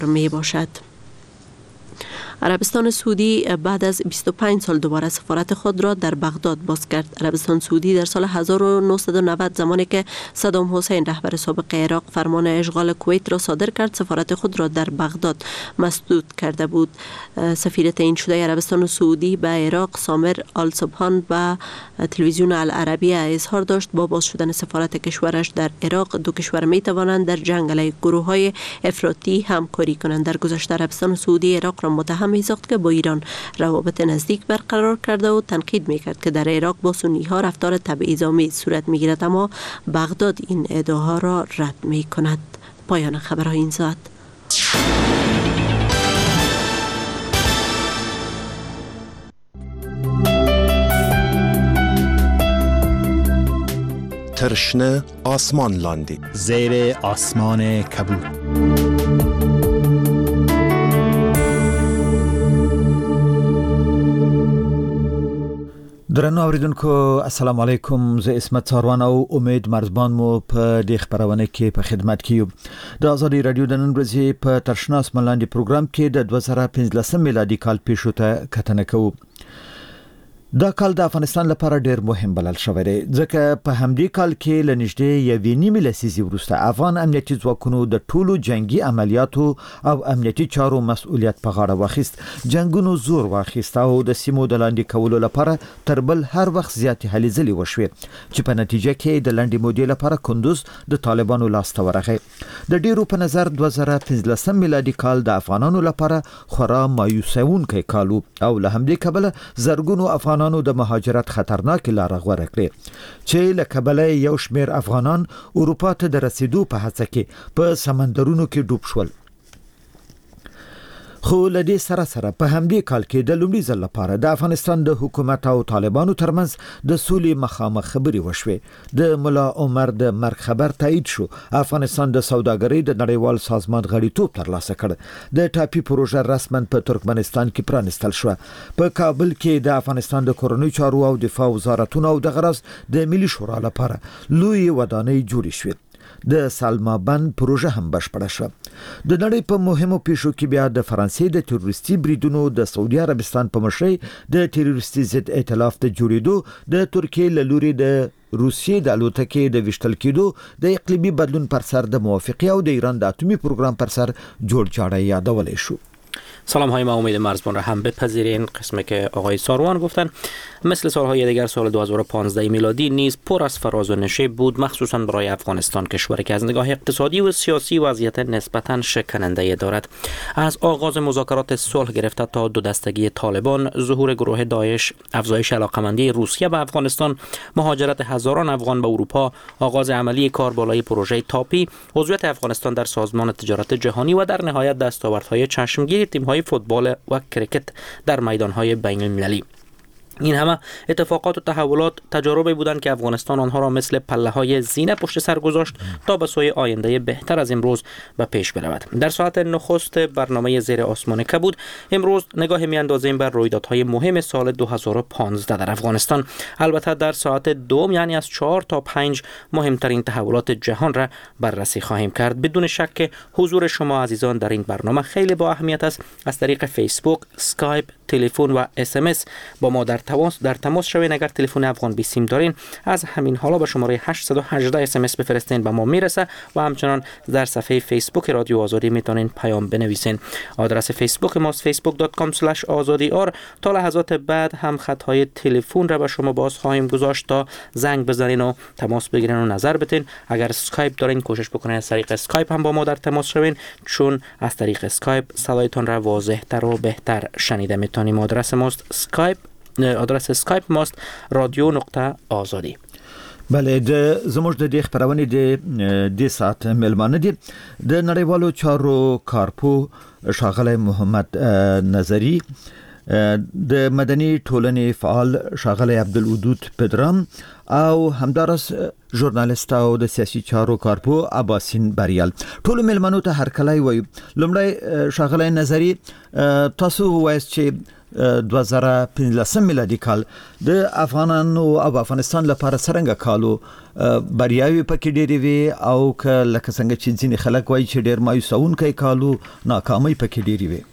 می باشد. عربستان سعودی بعد از 25 سال دوباره سفارت خود را در بغداد باز کرد. عربستان سعودی در سال 1990 زمانی که صدام حسین رهبر سابق عراق فرمان اشغال کویت را صادر کرد، سفارت خود را در بغداد مسدود کرده بود. سفیر تعیین شده عربستان سعودی به عراق سامر آل سبحان و تلویزیون العربیه اظهار داشت با باز شدن سفارت کشورش در عراق دو کشور می توانند در جنگ علیه گروه‌های افراطی همکاری کنند. در گذشته عربستان سعودی عراق را متهم می‌ساخت که با ایران روابط نزدیک برقرار کرده و تنقید می‌کرد که در عراق با سنی‌ها رفتار تبعیض‌آمیز صورت می‌گیرد، اما بغداد این ادعاها را رد می‌کند. پایان خبرهای این ساعت. ترشنه آسمان لاندی زیر آسمان کبود. درنو اوریدونکو السلام علیکم. زه اسمت ساروان او امید مرزبان مو په دې خبرونه کې په خدمت کې یو. د آزادي رادیو د نن ورځې په ترشنه آسمان لاندې پروګرام کې د 2015 میلادي کال پیښو ته کتنه کوو. دا کال د افغانستان لپاره ډیر مهم بلل شوی دی ځکه په همدې کال کې لنږدې یوې نیمې لسیزې وروسته افغان امنیتي ځواکونو د ټولو جنگي عملیاتو او امنیتي چارو مسؤلیت په غاړه واخیست. جنگونو زور واخیست او د سیمو د لاندې کولو لپاره تر بل هر وخت زیاتې هلې ځلې وشوې چې په نتیجه کې د لنډې مودې لپاره کندوز د طالبانو لاس ته ورغی. د ډیرو په نظر 2015 میلادي کال د افغانانو لپاره خورا مایوسونکی کال او له همدې کبله زرګونو افغان د مهاجرت خطرناک لار غوره کړې چې له کبله یو شمیر افغانان اروپا ته د رسیدو په هڅه کې په سمندرونو کې ډوب شول. خو لدې سره په همدې کال کې د لومړي ځل لپاره د افغانستان د حکومت او طالبانو ترمنځ د سولې مخامخ خبرې وشوې. د ملا عمر د مرګ خبر تایید شو. افغانستان د سوداګرۍ د نړیوال سازمان غړیتوب ترلاسه کړ. د ټاپي پروژه رسماً په ترکمنستان کې پرانستل شو. په کابل کې د افغانستان د کورنۍ چارو او دفاع وزارتونو او د غرض د ملي شورا لپاره لوی ودانۍ جوړې شوې. د سالما بند پروژه هم بشپړه شوه. د نړۍ په مهمو پیښو کې بیا د فرانسې د تروریستي بریدونو د سعودي عربستان په مشرۍ د تروریستي ضد ائتلاف د جوړېدو، د ترکیې له لوري د روسیې د الوتکې د وشتل کېدو، د اقلیمي بدلون پر سر د موافقه او د ایران د اتمی پروګرام پر سر جوړ جاړی یادولی شو. سلام های ما امید مرزبان را هم بپذیرین. قسمی که آقای ساروان گفتن مثل سالهای دیگر سال 2015 میلادی نیز پر از فراز و نشیب بود، مخصوصا برای افغانستان، کشوری که از نگاه اقتصادی و سیاسی وضعیت نسبتا شکننده دارد. از آغاز مذاکرات صلح گرفته تا دو دستگی طالبان، ظهور گروه داعش، افزایش علاقمندی روسیه به افغانستان، مهاجرت هزاران افغان به اروپا، آغاز عملی کاربالای پروژه تاپی، عضویت افغانستان در سازمان تجارت جهانی و در نهایت دستاوردهای چشمگیر تیم‌های فوتبال و کرکت در میدان‌های بین‌المللی. این همه اتفاقات و تحولات تجاربی بودند که افغانستان آنها را مثل پله‌های زینه پشت سر گذاشت تا به سوی آینده بهتر از امروز به پیش برود. در ساعت نخست برنامه زیر آسمان کبود امروز نگاه می‌اندازیم بر رویدادهای مهم سال 2015 در افغانستان. البته در ساعت دوم یعنی از 4 تا 5 مهمترین تحولات جهان را بررسی خواهیم کرد. بدون شک که حضور شما عزیزان در این برنامه خیلی با اهمیت است. از طریق فیسبوک، اسکایپ، تلفن و SMS با ما در تماس شوین. اگر تلفن افغان 20 سیم دارین از همین حالا به شماره 818 SMS بفرستین، به ما میرسه و همچنان در صفحه فیسبوک رادیو آزادی میتونین پیام بنویسین. آدرس فیسبوک ماست facebook.com/azadi.ir. تا لحظات بعد هم خطهای تلفن را به شما باز خواهیم گذاشت تا زنگ بزنین و تماس بگیرین و نظر بدین. اگر اسکایپ دارین کوشش بکنین از طریق اسکایپ هم با ما در تماس شوین، چون از طریق اسکایپ صدایتون را واضح‌تر و بهتر شنیده میتونیم. آدرس اسکایپ ماست رادیو.آزادی. بله، زموږ د دې خبرونه د ساعت ملمانه دي د نړیوالو چارو کارپو ښاغلی محمد نظری، د مدني ټولنې فعال ښاغلی عبدالودود پدرام او همدارس ژورنالیست او د سیاسي چارو کارپو عباسین بریال. ټول ملمنو ته هرکلی وایو. لومړی ښاغلی نظری، تاسو وایست چې 2015 میلادي کال د افغانانو او افغانستان لپاره څنګه کالو بریاوي پکې ډېری وي او لکه څنګه چې ځینې خلک وایي چې ډېر مایوسونکي کالو ناکامي پکې ډېری وي.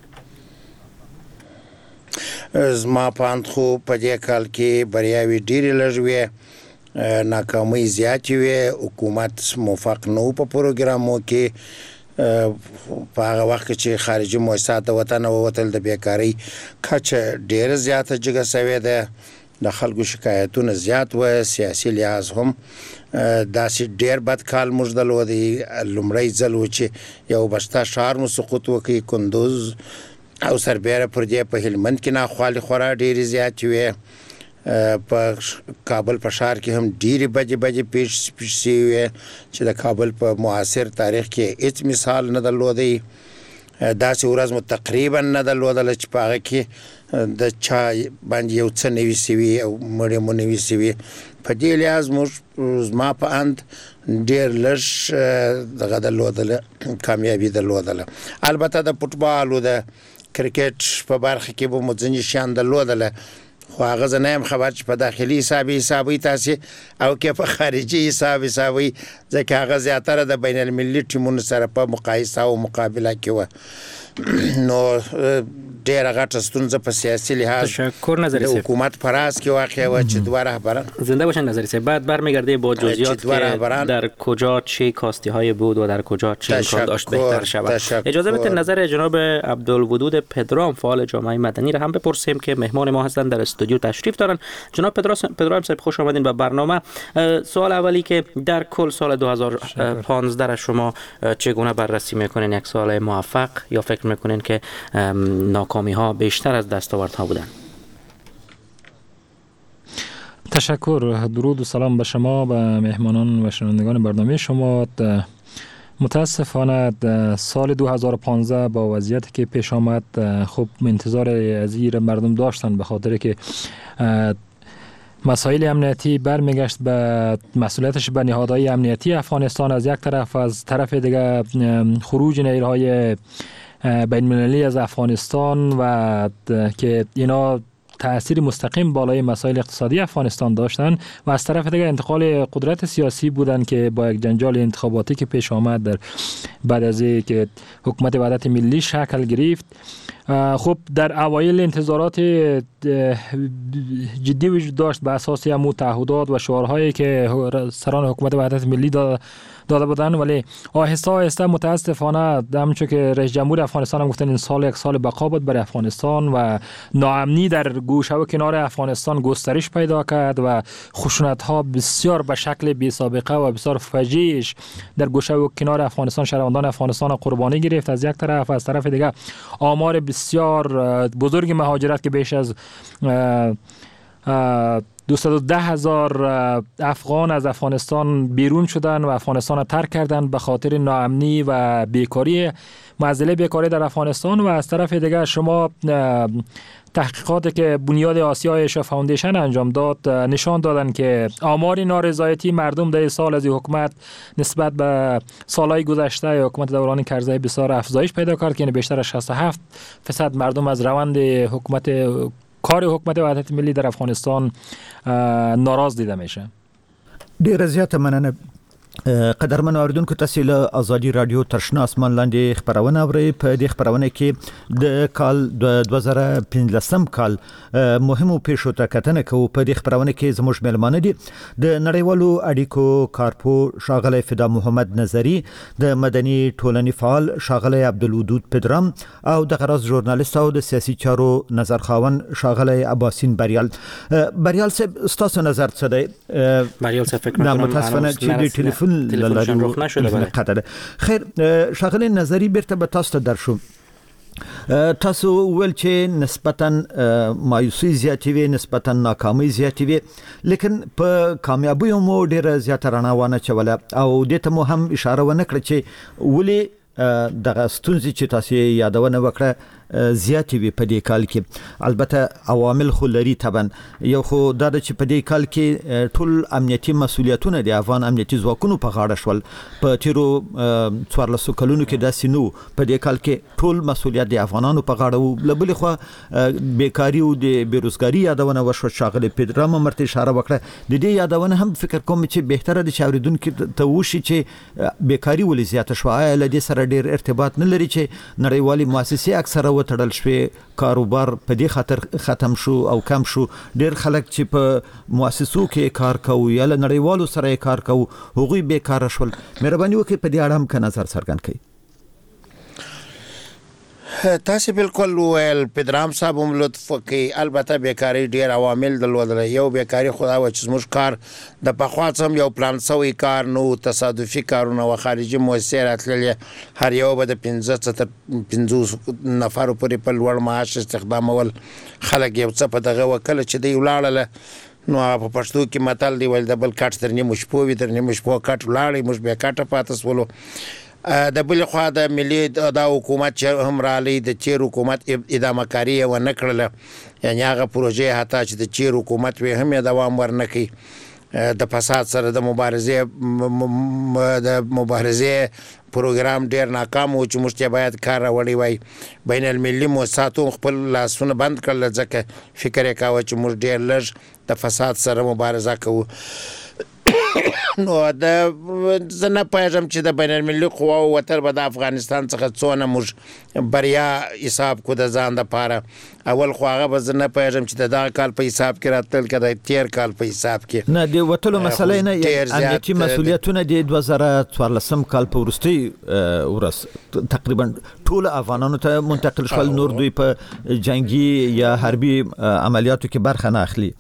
زما پاند خو په دې کال کې بریاوي ډېرې لږ وي، ناکامۍ زیاتې وي. حکومت موفق نه و په پروګرامو کې. په هغه وخت کې چې خارجي مؤسسات د وطن ووتل د بیکارۍ کچه ډېره زیاته جګه شوې ده، د خلکو شکایتونه زیات و، سیاسي لحاظ هم داسې ډېر بد کال موږ درلودی. لومړی ځل و چې یو بسته ښار مو سقوط وکړ، کندوز او سربیره پر دې په هلمند کې ناخوالې خورا ډېرې زیاتې وې. په کابل په ښار کې هم ډېرې بدې پیښې شوې وې چې د کابل په معاصر تاریخ کې هېڅ مثال نه درلودی. داسې ورځ مو تقریبا نه درلودله چې په هغه کې د چا باندې یو څه نه وي سوي او مړی مو نه وي سوي. په دې لحاظ موږ زما په اند ډېر لږ دغه درلودله، کامیابي درلودله. البته د فوټبال او د کرکټ په برخه کې به مو ځینې شیان درلودله، خو هغه زه نه یم خبر چې په داخلي حسابي تاسې او کې په خارجي حسابي، ځکه هغه زیاتره د بین المللي ټیمونو سره په مقایسه او مقابله کې وه. نو ډېره غټه ستونزه په سیاسي لحاظ د حکومت په راز کې واقع و چې دوه رهبران زنده باشن. نظری صاحب بعد برمیگرده با جزئیات که در کجا چه کاستی های بود و در کجا چه امکان داشت بهتر شود. اجازه بدید نظر جناب عبدالودود پدرام فعال جامعه مدنی را هم بپرسیم که مهمان ما هستند، در استودیو تشریف دارن. جناب پدرام صاحب خوش آمدین به برنامه. سوال اولی که در کل سال 2015 را شما چگونه بررسی میکنین؟ یک سال موفق یا فکر میکنین که ناکامی ها بیشتر از دستاوردها بودن؟ تشکر. درود و سلام به شما، به مهمانان و شنوندگان برنامه شما. متاسفانه سال 2015 با وضعیتی که پیش آمد خب انتظار از این مردم داشتن، به خاطر که مسائل امنیتی برمیگشت به مسئولیتش به نهادهای امنیتی افغانستان از یک طرف، از طرف دیگه خروج نیروهای بین المللی از افغانستان و که اینا تأثیر مستقیم بالای مسائل اقتصادی افغانستان داشتن و از طرف دیگه انتقال قدرت سیاسی بودن که با یک جنجال انتخاباتی که پیش آمد در بعد از که حکومت وحدت ملی شکل گرفت. خب در اوایل انتظارات جدی وجود داشت به اساس همون تعهدات و شعارهایی که سران حکومت وحدت ملی داده بودن، ولی آهسته آهسته متاسفانه همونطور که رئیس جمهور افغانستان هم گفتن این سال یک سال بقا بود برای افغانستان و ناامنی در گوشه و کنار افغانستان گسترش پیدا کرد و خشونت ها بسیار به شکل بی سابقه و بسیار فجیعش در گوشه و کنار افغانستان شهروندان افغانستان قربانی گرفت از یک طرف، از طرف دیگه آمار بسیار بزرگ مهاجرت که بیش از 210,000 افغان از افغانستان بیرون شدن و افغانستان را ترک کردن به خاطر ناامنی و بیکاری، معضله بیکاری در افغانستان. و از طرف دیگه شما تحقیقاتی که بنیاد آسیا ایشیا فاوندیشن انجام داد نشان دادن که آمار نارضایتی مردم در سال از حکومت نسبت به سالهای گذشته حکومت دوران کرزی بسیار افزایش پیدا کرد که بیشتر از 67% مردم از روند کار حکومت وحدت ملی در افغانستان ناراض دیده میشه. ډیره زیاته مننه. قدرمن اوریدونکو، تاسو له ازادي رادیو ترشنا اسمان لاندې خبرونه اورئ. په دې خبرونه کې د کال 2015 کال مهمو پیښو ته کتنه کوو. په دې خبرونه کې زموږ مېلمانه دي د نړیوالو اړیکو کارپو ښاغلی فدا محمد نظری، د مدني ټولنې فعال ښاغلی عبدالودود پدرام او د غرض ژورنالیست او د سیاسي چارو نظرخواون ښاغلی عباسین بریال. بریال صاحب، ستاسو نظر څه دی؟ بریال صاحب فکر می‌کنم متاسفانه چې د تلیفون روخ نشده. بله. خیر، ښاغلی نظری بیرته به تاسو ته درشو. تاسو ول چې نسبتاً مایوسی زیاتې وي، نسبتاً ناکامۍ زیاتې وي، لیکن په کامیابیو مو ډېره زیاته رڼا وانه چوله او دې ته مو هم اشاره ونه کړه چې ولې دغه ستونزې چې تاسو یادونه وکړه زیاتې وي په دې کال کې. البته عوامل خو لري طبعا. یو خو دا چې په دې کال کې ټول امنیتي مسولیتونه د افغان امنیتي ځواکونو په غاړه شول. په تیرو 14 کلونو کې داسې نو. په دې کال کې ټول مسولیت د افغانانو په غاړه وو. لبلې خو بیکاری او د بیروزګاری یادونه وشو. شاغله پیدرام مرته اشاره وکړه. د دې یادونه هم فکر کوم چې بهتره د چاوریدونکو ته وشي چې بیکاری ولې زیاته شوه. ل دې سره ډیر ارتباط نه لري چې نړیوالي مؤسسې اکثره وتړل شوې. کاروبار په دې خاطر ختم شو او کم شو. ډیر خلک چې په مؤسسو کې کار کوي یا نړیوالو سره کار کوي هغوی بیکاره شول. مهرباني وکړئ په دې اړه هم نظر څرګند کړئ. تاسو بالکل ویل پدرام صاحب هم لطف کوي. البته بیکاری ډیر عوامل درلودل. یو بیکاری خدا و چې زموږ کار د پخوا څخه یو پلان سوی کار نو تصادفي کارونه و خارجي مؤسسې راتللې. هر یو به د 50 نفر پورې په لوړ معاش استخدامول. خلک یو څه په دغه وکړه چې دی ولاړله. نو په پښتو کې متل دی ول د بل کټ تر نیمه شپو وي تر نیمه شپو کټ ولاړې موږ به کټه پاتې سولو. د بل خوا د ملي د حکومت چې هم رالی د چیر حکومت ادامه کاری و نه کړله. یعنی هغه پروژې حتی چې د چیر حکومت وي هم دوام ورنکړي. د فساد سره د مبارزې پروګرام ډیر ناکام و چې موږ ته باید کار راوړی وای. بین المللي مؤسساتو خپل لاسونه بند کړل ځکه فکر یې کاوه چې موږ ډیر لږ د فساد سره مبارزه کوو. نو د زنه پېژم چې د بین المللي قواو وتر به د افغانستان څخه څونه موږ بریا حساب کو د ځان د پاره. اول خو هغه به زنه پېژم چې د دغه کال په حساب کې راتل کده تیر کال په حساب کې نه دی وټلو مسلې نه. امنیتي مسولیتونه د 2014 کال په ورستي ورس تقریبا ټول افغانانو ته منتقل شول. نور دوی په جنگي یا حربي عملیاتو کې برخه نه اخلي.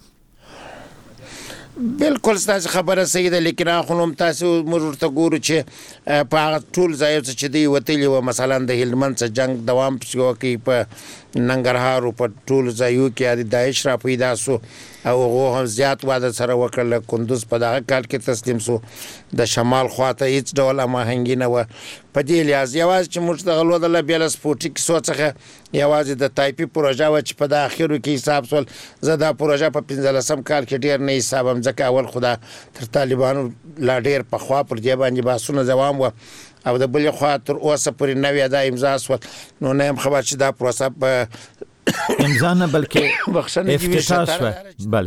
بالکل ستاسو خبره صحیح ده. لیکن اخونم تاسو موږ ورته ګورو چې په هغه ټول ځایو چې دی وتلی و مثلا د هلمند څخه جنگ دوام کوي په ننګرهار او په ټول ځایو کې د داعش را پیدا سو او هغه زیات واده سره وکړل. کندوز په دغه کال کې تسلیم سو. د شمال خواته هیڅ ډول اماهنګي نه و. په دې لحاظ یوازې چې موږ د غلو د بیل سپورټیک سوڅخه یوازې د تایپي پروژه و چې په د اخیرو کې حساب سول. زه دا پروژه په 15 کال کې ډیر نه حسابم ځکه اول خدا تر طالبانو لا ډیر په خوا پر دی باندې باسونه دوام و او د بل خوا تر اوسه پورې نوې دا امضا سول. نو نه هم خبر چې دا پروسه په امضا نه بلکې افتتاح شو. بله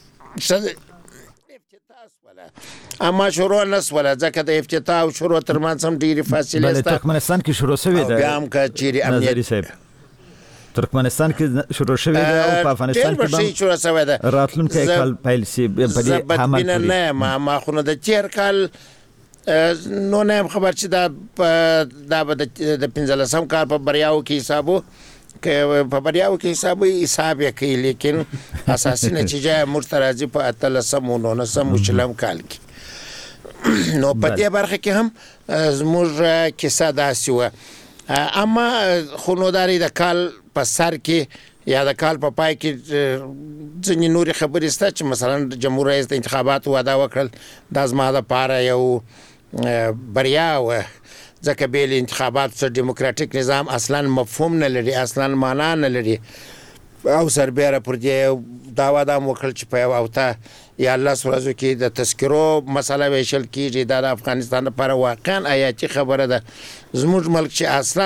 اما شروع نسوله ځکه د افتتاح او شروع ترمنځ هم ډیره فاصله بله ترکمنستان کې شروع شوې ده. بیا هم که چیرې امنیت ترکمنستان کې شروع شوې ده او په افغانستان کې هم شروع شوې ده. راتلونکی کال پیل شي په دې عمل کې نه ما خو نه د چیر کال نو نه خبر چې دا به د 15 کال په بریاو کې حسابو که په بریاو کې حساب یې کوي. لیکن اساسي نتیجه مرترازي په 1999 کال کې. نو په دې برخه کې هم زموږ کیسه داسې و. اما خونوداري د کال په سر کې یا د کال په پای کې ځینې نورې خبرې شته چې مثلا جمهور رئیس د انتخاباتو وعده وکړل. دا زما دپاره یو بریا و ځکه بیل انتخابات سره دیموکراتیک نظام اصلا مفهوم نه لري، اصلا معنا نه لري. او سربېره پر دې دا وعده وکړل چې په یو اوته یا الله سورازو کې د تذکرو مسله ویشل کیږي. دا د افغانستان لپاره واقعا حیاتي خبره ده. زموږ ملک چې اصلا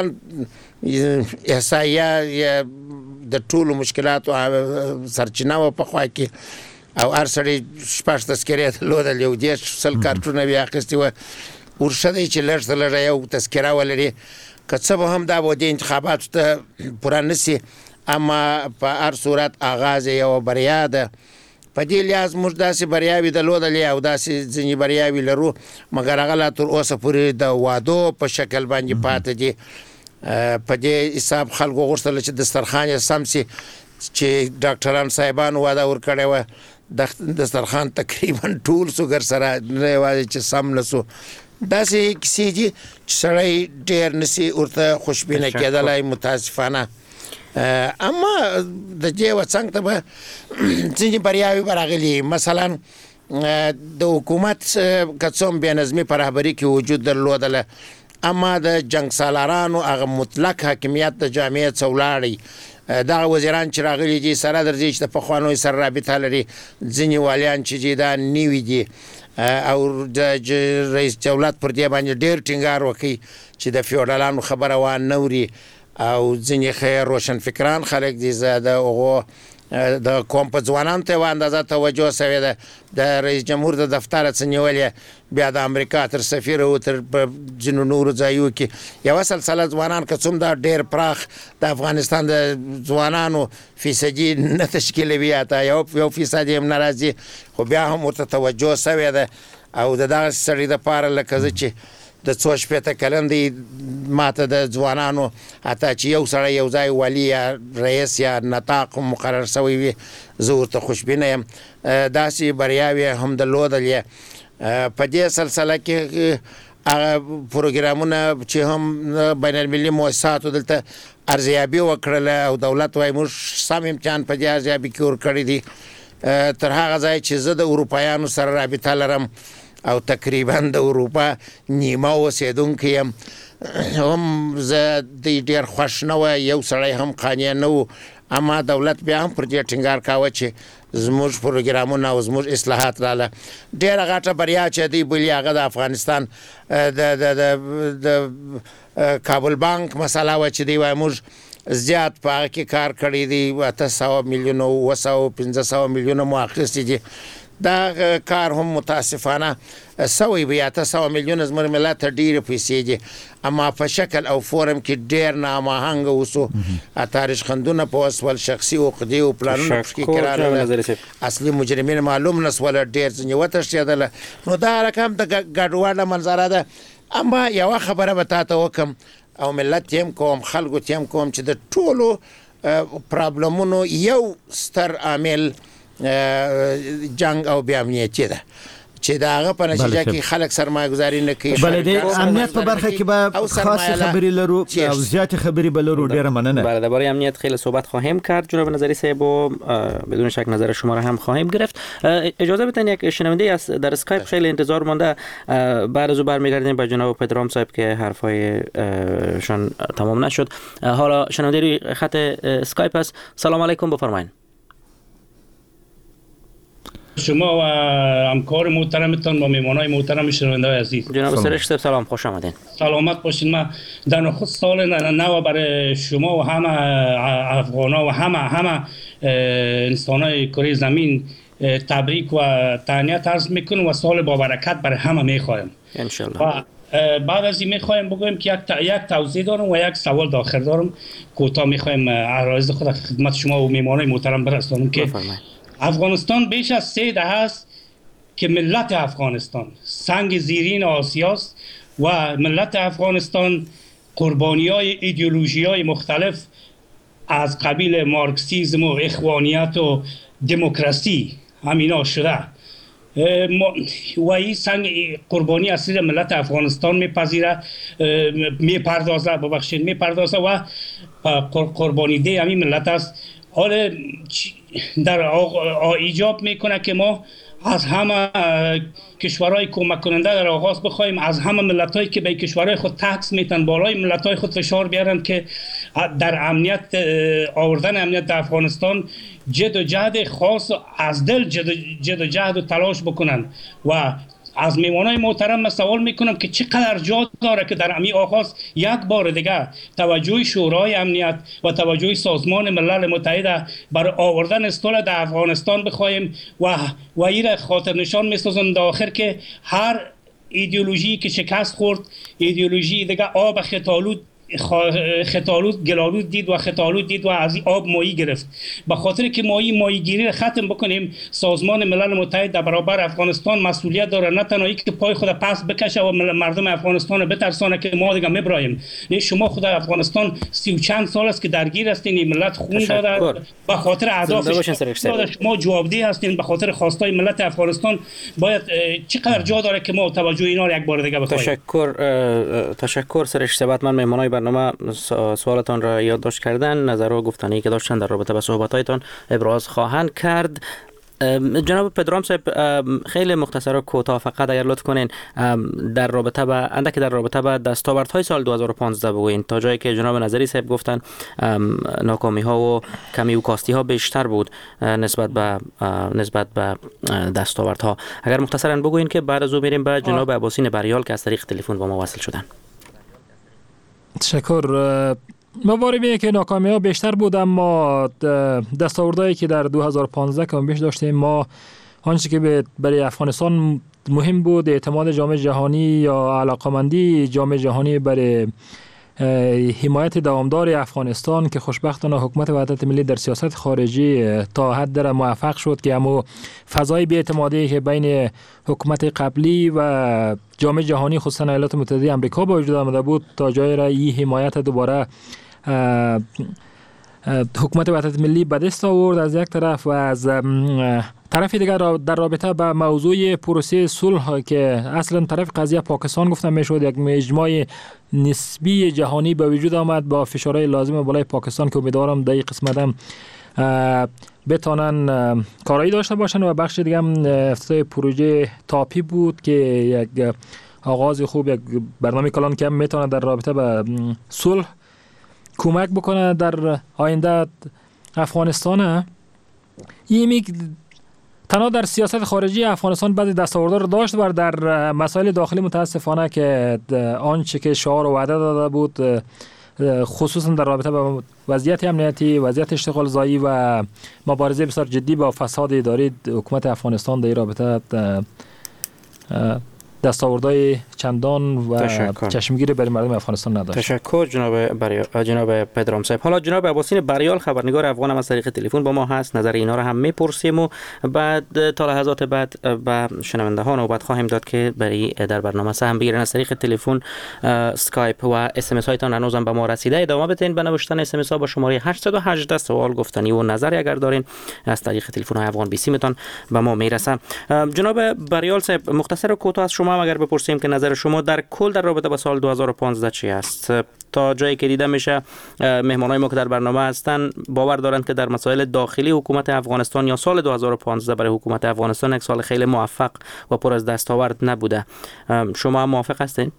احصایه د ټولو مشکلاتو سرچینه و په خوا کې او هر سړی شپږ تذکرې درلودل، یو 10 کارټونه بیا اخیستي وه. ورشه دی چې لږ تر لږه یو تذکره ولري. که څه به هم دا به د انتخاباتو ته پوره نه سي، اما په هر صورت آغاز یو بریا ده. په دې لحاظ موږ داسې بریاوې درلودلې او داسې ځینې بریاوې لرو، مګر هغه لا تر اوسه پورې د وعدو په شکل باندې پاتې دي. په دې حساب خلکو غوښتل چې دسترخوان یې سم سي، چې ډاکټران صاحبانو وعده ورکړې وه. دسترخوان تقریبا ټول سوګر سره نه یوازې چې سم نه سو. داسې کیسې دي چې سړی ډېر نسي ورته خوشبینه کېدلی متاسفانه. اما د دې وڅنګ ته به ځینې بریاوې به راغلي. مثلا د حکومت که څه هم بې نظمي په رهبري کې وجود درلودله اما د جنگ سالارانو هغه مطلق حاکمیت د جامعه څولاړي دا وزیران چې راغلي دي سره درځي چې د پخوانو سره رابطه لري ځینې والیان چې دا نیوي دي او د رئیس دولت پر دې باندې ډېر ټینګار وکړي چې د فیوډالانو خبره وان نوري او ځینې خیر روشن فکران خلک دي زاده او د کوم په ځوانان ته اندازه توجه شوی ده د رئیس جمهور د دفتر څنیولې بیا د امریکا تر سفیر او تر جنو نور ځایو کې یو سلسله ځوانان کڅوم دا ډېر پراخ د افغانستان د ځوانانو فیصدي نه تشکیلوي اته یو فیصدي هم ناراضي خو بیا هم ورته توجه شوی ده او دغه سړي د پاره لکه چې د څو شپته کلن دی ماته د ځوانانو اته چې یو سړی یو ځای ولی یا رئیس یا نطاق مقرر شوی وي زه ورته خوشبینه یم داسې بریاوې هم درلودلې په دې سلسله کې هغه پروګرامونه چې هم بین المللي مؤسساتو دلته ارزیابي وکړله او دولت وايي موږ سم امتحان په دې ارزیابي کې ورکړی دي تر هغه ځای چې زه د اروپایانو سره رابطه لرم او تقریبا د اروپا نیمه اوسېدونکی یم هم زه د ډېر خوښ نه وای یو سړی هم قانع نه و اما دولت بیا هم پر دې ټینګار کاوه چې زموږ پروګرامونه او زموږ اصلاحات رااله ډېره غټه بریا چې دی بلې هغه د افغانستان د کابل بانک مسله وه چې دی وایي موږ زیات په هغه کې کار کړی دی 800 میلیونه 500 میلیونه مو اخیستي دي دا کار هم متاسفانه سوی بیا 800 میلیونه زموږ ملت ډېرې پیسې دي اما په شکل او فورم کې ډېر ناماهنګ اوسو تاریخ خندونه په وسول شخصي عقدې او پلانونه کې کړل اصلي مجرمین معلوم نسول ډېر ځنې وتښتېدل نو دا رقم د ګډوډه منظره ده اما یو خبره به تاسو وکم او ملت هم کوم خلکو هم کوم چې د ټولو پرابلمونو یو ستر عامل جنگ او بیا امنیتی ده چې دا هغه په نتیجه کې خلک سرمایه‌گذاري نه کوي بل د امنیت په برخه کې به خاصه خبرې لرو او زیات خبرې به لرو ډیره مننه بله درباره امنیت خیلی صحبت خواهیم کرد جناب نظری صاحب و بدون شک نظر شما را هم خواهیم گرفت اجازه بدین یک شنونده است در اسکایپ خیلی انتظار مونده بعد از او برمیگردیم به جناب پدرام صاحب که حرفایشان تمام نشد حالا شنونده روی خط اسکایپ است سلام علیکم بفرمایید شما و همکار محترمتان و مهمانای محترم شنونده‌های عزیز جناب سرش صاحب سلام خوش آمدین سلامت باشین من در نخست سال نو برای شما و همه افغانا و همه انسانای کره زمین تبریک و تهنیت عرض میکنم و سال با برکت برای همه میخوایم ان شاء الله و بعد از این میخوایم بگویم که یک توضیح دارم و یک سوال داخل دارم کوتاه میخوایم عرض خود خدمت شما و مهمانای محترم برسانم که افغانستان بیش از 3 دهه است که ملت افغانستان سنگ زیرین آسیاست و ملت افغانستان قربانی‌های ایدئولوژی‌های مختلف از قبیل مارکسیسم و اخوانیت و دموکراسی همینا شده و این سنگ قربانی اصلی ملت افغانستان میپردازه و قربانی ده همین ملت است حالا در ایجاب میکنه که ما از همه کشورهای کمک کننده در آغاز بخوایم از همه ملت‌هایی که به کشورهای خود تکس میتن بالای ملت‌های خود فشار بیارن که در امنیت آوردن امنیت در افغانستان جد و جهد خاص از دل جد و جهد و تلاش بکنن و از میوانای محترم سوال میکنم که چقدر جا داره که در امی آغاز یک بار دیگه توجه شورای امنیت و توجه سازمان ملل متحد برای آوردن استول در افغانستان بخوایم و این خاطر نشان میسازم در آخر که هر ایدئولوژی که شکست خورد ایدئولوژی دیگه آب خطالود گلالود دید و خطالود دید و از این آب ماهی گرفت به خاطر که ماهیگیری را ختم بکنیم سازمان ملل متحد در برابر افغانستان مسئولیت داره نه تنهایی که پای خود پس بکشه و مردم افغانستان رو بترسانه که ما دیگه میبرایم شما خود افغانستان 30 و چند سال است که درگیر هستین این ملت خون داده به خاطر اهداف شما جوابدهی هستین به خاطر خواستای ملت افغانستان باید چقدر جا داره که ما توجه اینا رو یک بار دیگه بخوایم تشکر سرش ثبت من مهمانای برنامه سوالتان را یادداشت کردن نظر و گفتنی که داشتن در رابطه با صحبتایتان ابراز خواهند کرد جناب پدرام صاحب، خیلی مختصر و کوتاه فقط اگر لطف کنین در رابطه با دستاوردهای سال 2015 بگوین، تا جایی که جناب نظری صاحب گفتن ناکامی ها و کمی و کاستی ها بیشتر بود نسبت به دستاوردها. اگر مختصرا بگوین که بعد از او میریم به جناب عباسین بریال که از طریق تلفن با ما وصل شدن. تشکر. موارد که ناکامی ها بیشتر بود، اما دستاوردهایی که در 2015 کم بیش داشتیم، ما آنچه که برای افغانستان مهم بود اعتماد جامعه جهانی یا علاقمندی جامعه جهانی برای حمایت دوامدار افغانستان که خوشبختانه حکومت وحدت ملی در سیاست خارجی تا حد در موفق شد که همو فضای بی‌اعتمادی که بین حکومت قبلی و جامعه جهانی خصوصا ایالات متحده آمریکا با وجود آمده بود تا جای را این حمایت دوباره حکومت وحدت ملی به دست آورد از یک طرف، و از طرف دیگر در رابطه با موضوع پروسه صلح که اصلا طرف قضیه پاکستان گفتم میشد، یک اجماع نسبی جهانی به وجود آمد با فشارهای لازم بالای پاکستان که امیدوارم در این قسمت هم بتانن کارایی داشته باشن. و بخش دیگه هم افتتاح پروژه تاپی بود که یک آغاز خوب، یک برنامه کلان که هم میتونه در رابطه با صلح کمک بکنه در آینده افغانستان. این تنها در سیاست خارجی افغانستان بعضی دستاوردها رو داشت و در مسائل داخلی متاسفانه که آنچه که شعار و وعده داده بود خصوصا در رابطه با وضعیت امنیتی، وضعیت اشتغال زایی و مبارزه بسیار جدی با فساد اداری، حکومت افغانستان در این رابطه دستاوردهای چندان و چشمگیری برای مردم افغانستان نداشت. تشکر جناب پدرام صاحب. حالا جناب عباسین بریال خبرنگار افغان هم از طریق تلفن با ما هست، نظر اینا رو هم میپرسیم و بعد تا لحظات بعد به شنونده ها نوبت خواهیم داد که برای در برنامه سهم بگیرن. از طریق تلفن، اسکایپ و اس ام اس هایتان هنوزم به ما رسیده. ادامه بدین به نوشتن اس ام اس ها با شماره 818 سوال گفتنی و نظری اگر دارین از طریق تلفن های افغان 20 میتون به ما میرسن. جناب بریال صاحب، مختصر و کوتاه از شما اگر بپرسیم که نظر شما در کل در رابطه با سال 2015 چی است؟ تا جایی که دیده میشه مهمانای ما که در برنامه هستن باور دارند که در مسائل داخلی حکومت افغانستان یا سال 2015 برای حکومت افغانستان یک سال خیلی موفق و پر از دستاورد نبوده. شما هم موافق هستین؟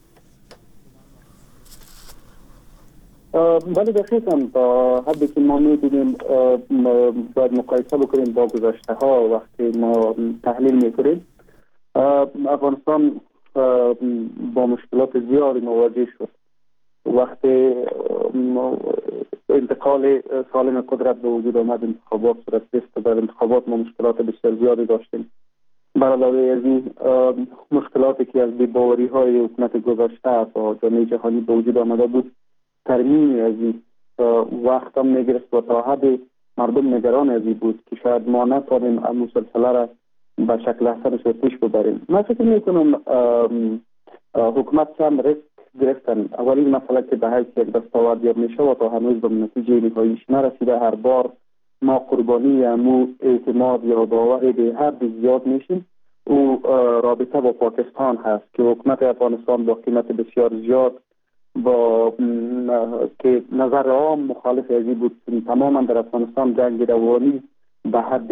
ولی دقیقاً تا حدی که ما می‌بینیم باید مقایسه بکنیم با گذشته ها. وقتی ما تحلیل می‌کنیم افغانستان با مشکلات زیادی مواجه شد. وقتی انتقال سالم قدرت به وجود آمد، انتخابات صورت گرفت، در انتخابات ما مشکلات بسیار زیادی داشتیم. بر علاوه از این مشکلاتی که از بی‌باوری های حکومت گذشته با جامعه جهانی به وجود آمده بود، ترمیم از این وقت هم میگرفت و تا حد مردم نگران از این بود که شاید ما نتوانیم این سلسله را به شکل احسنش پیش ببریم. من فکر میکنم حکومت هم ریسک گرفتن. اولین مسئله که به حیث یک دستاورد یاب میشه و تا هنوز به نتیجه نهاییش نرسیده، هر بار ما قربانی امو اعتماد یا باور به حد زیاد میشیم، او رابطه با پاکستان هست که حکومت افغانستان با قیمت بسیار زیاد با که نظر عام مخالف ازی بود تماما در افغانستان جنگ روانی به حد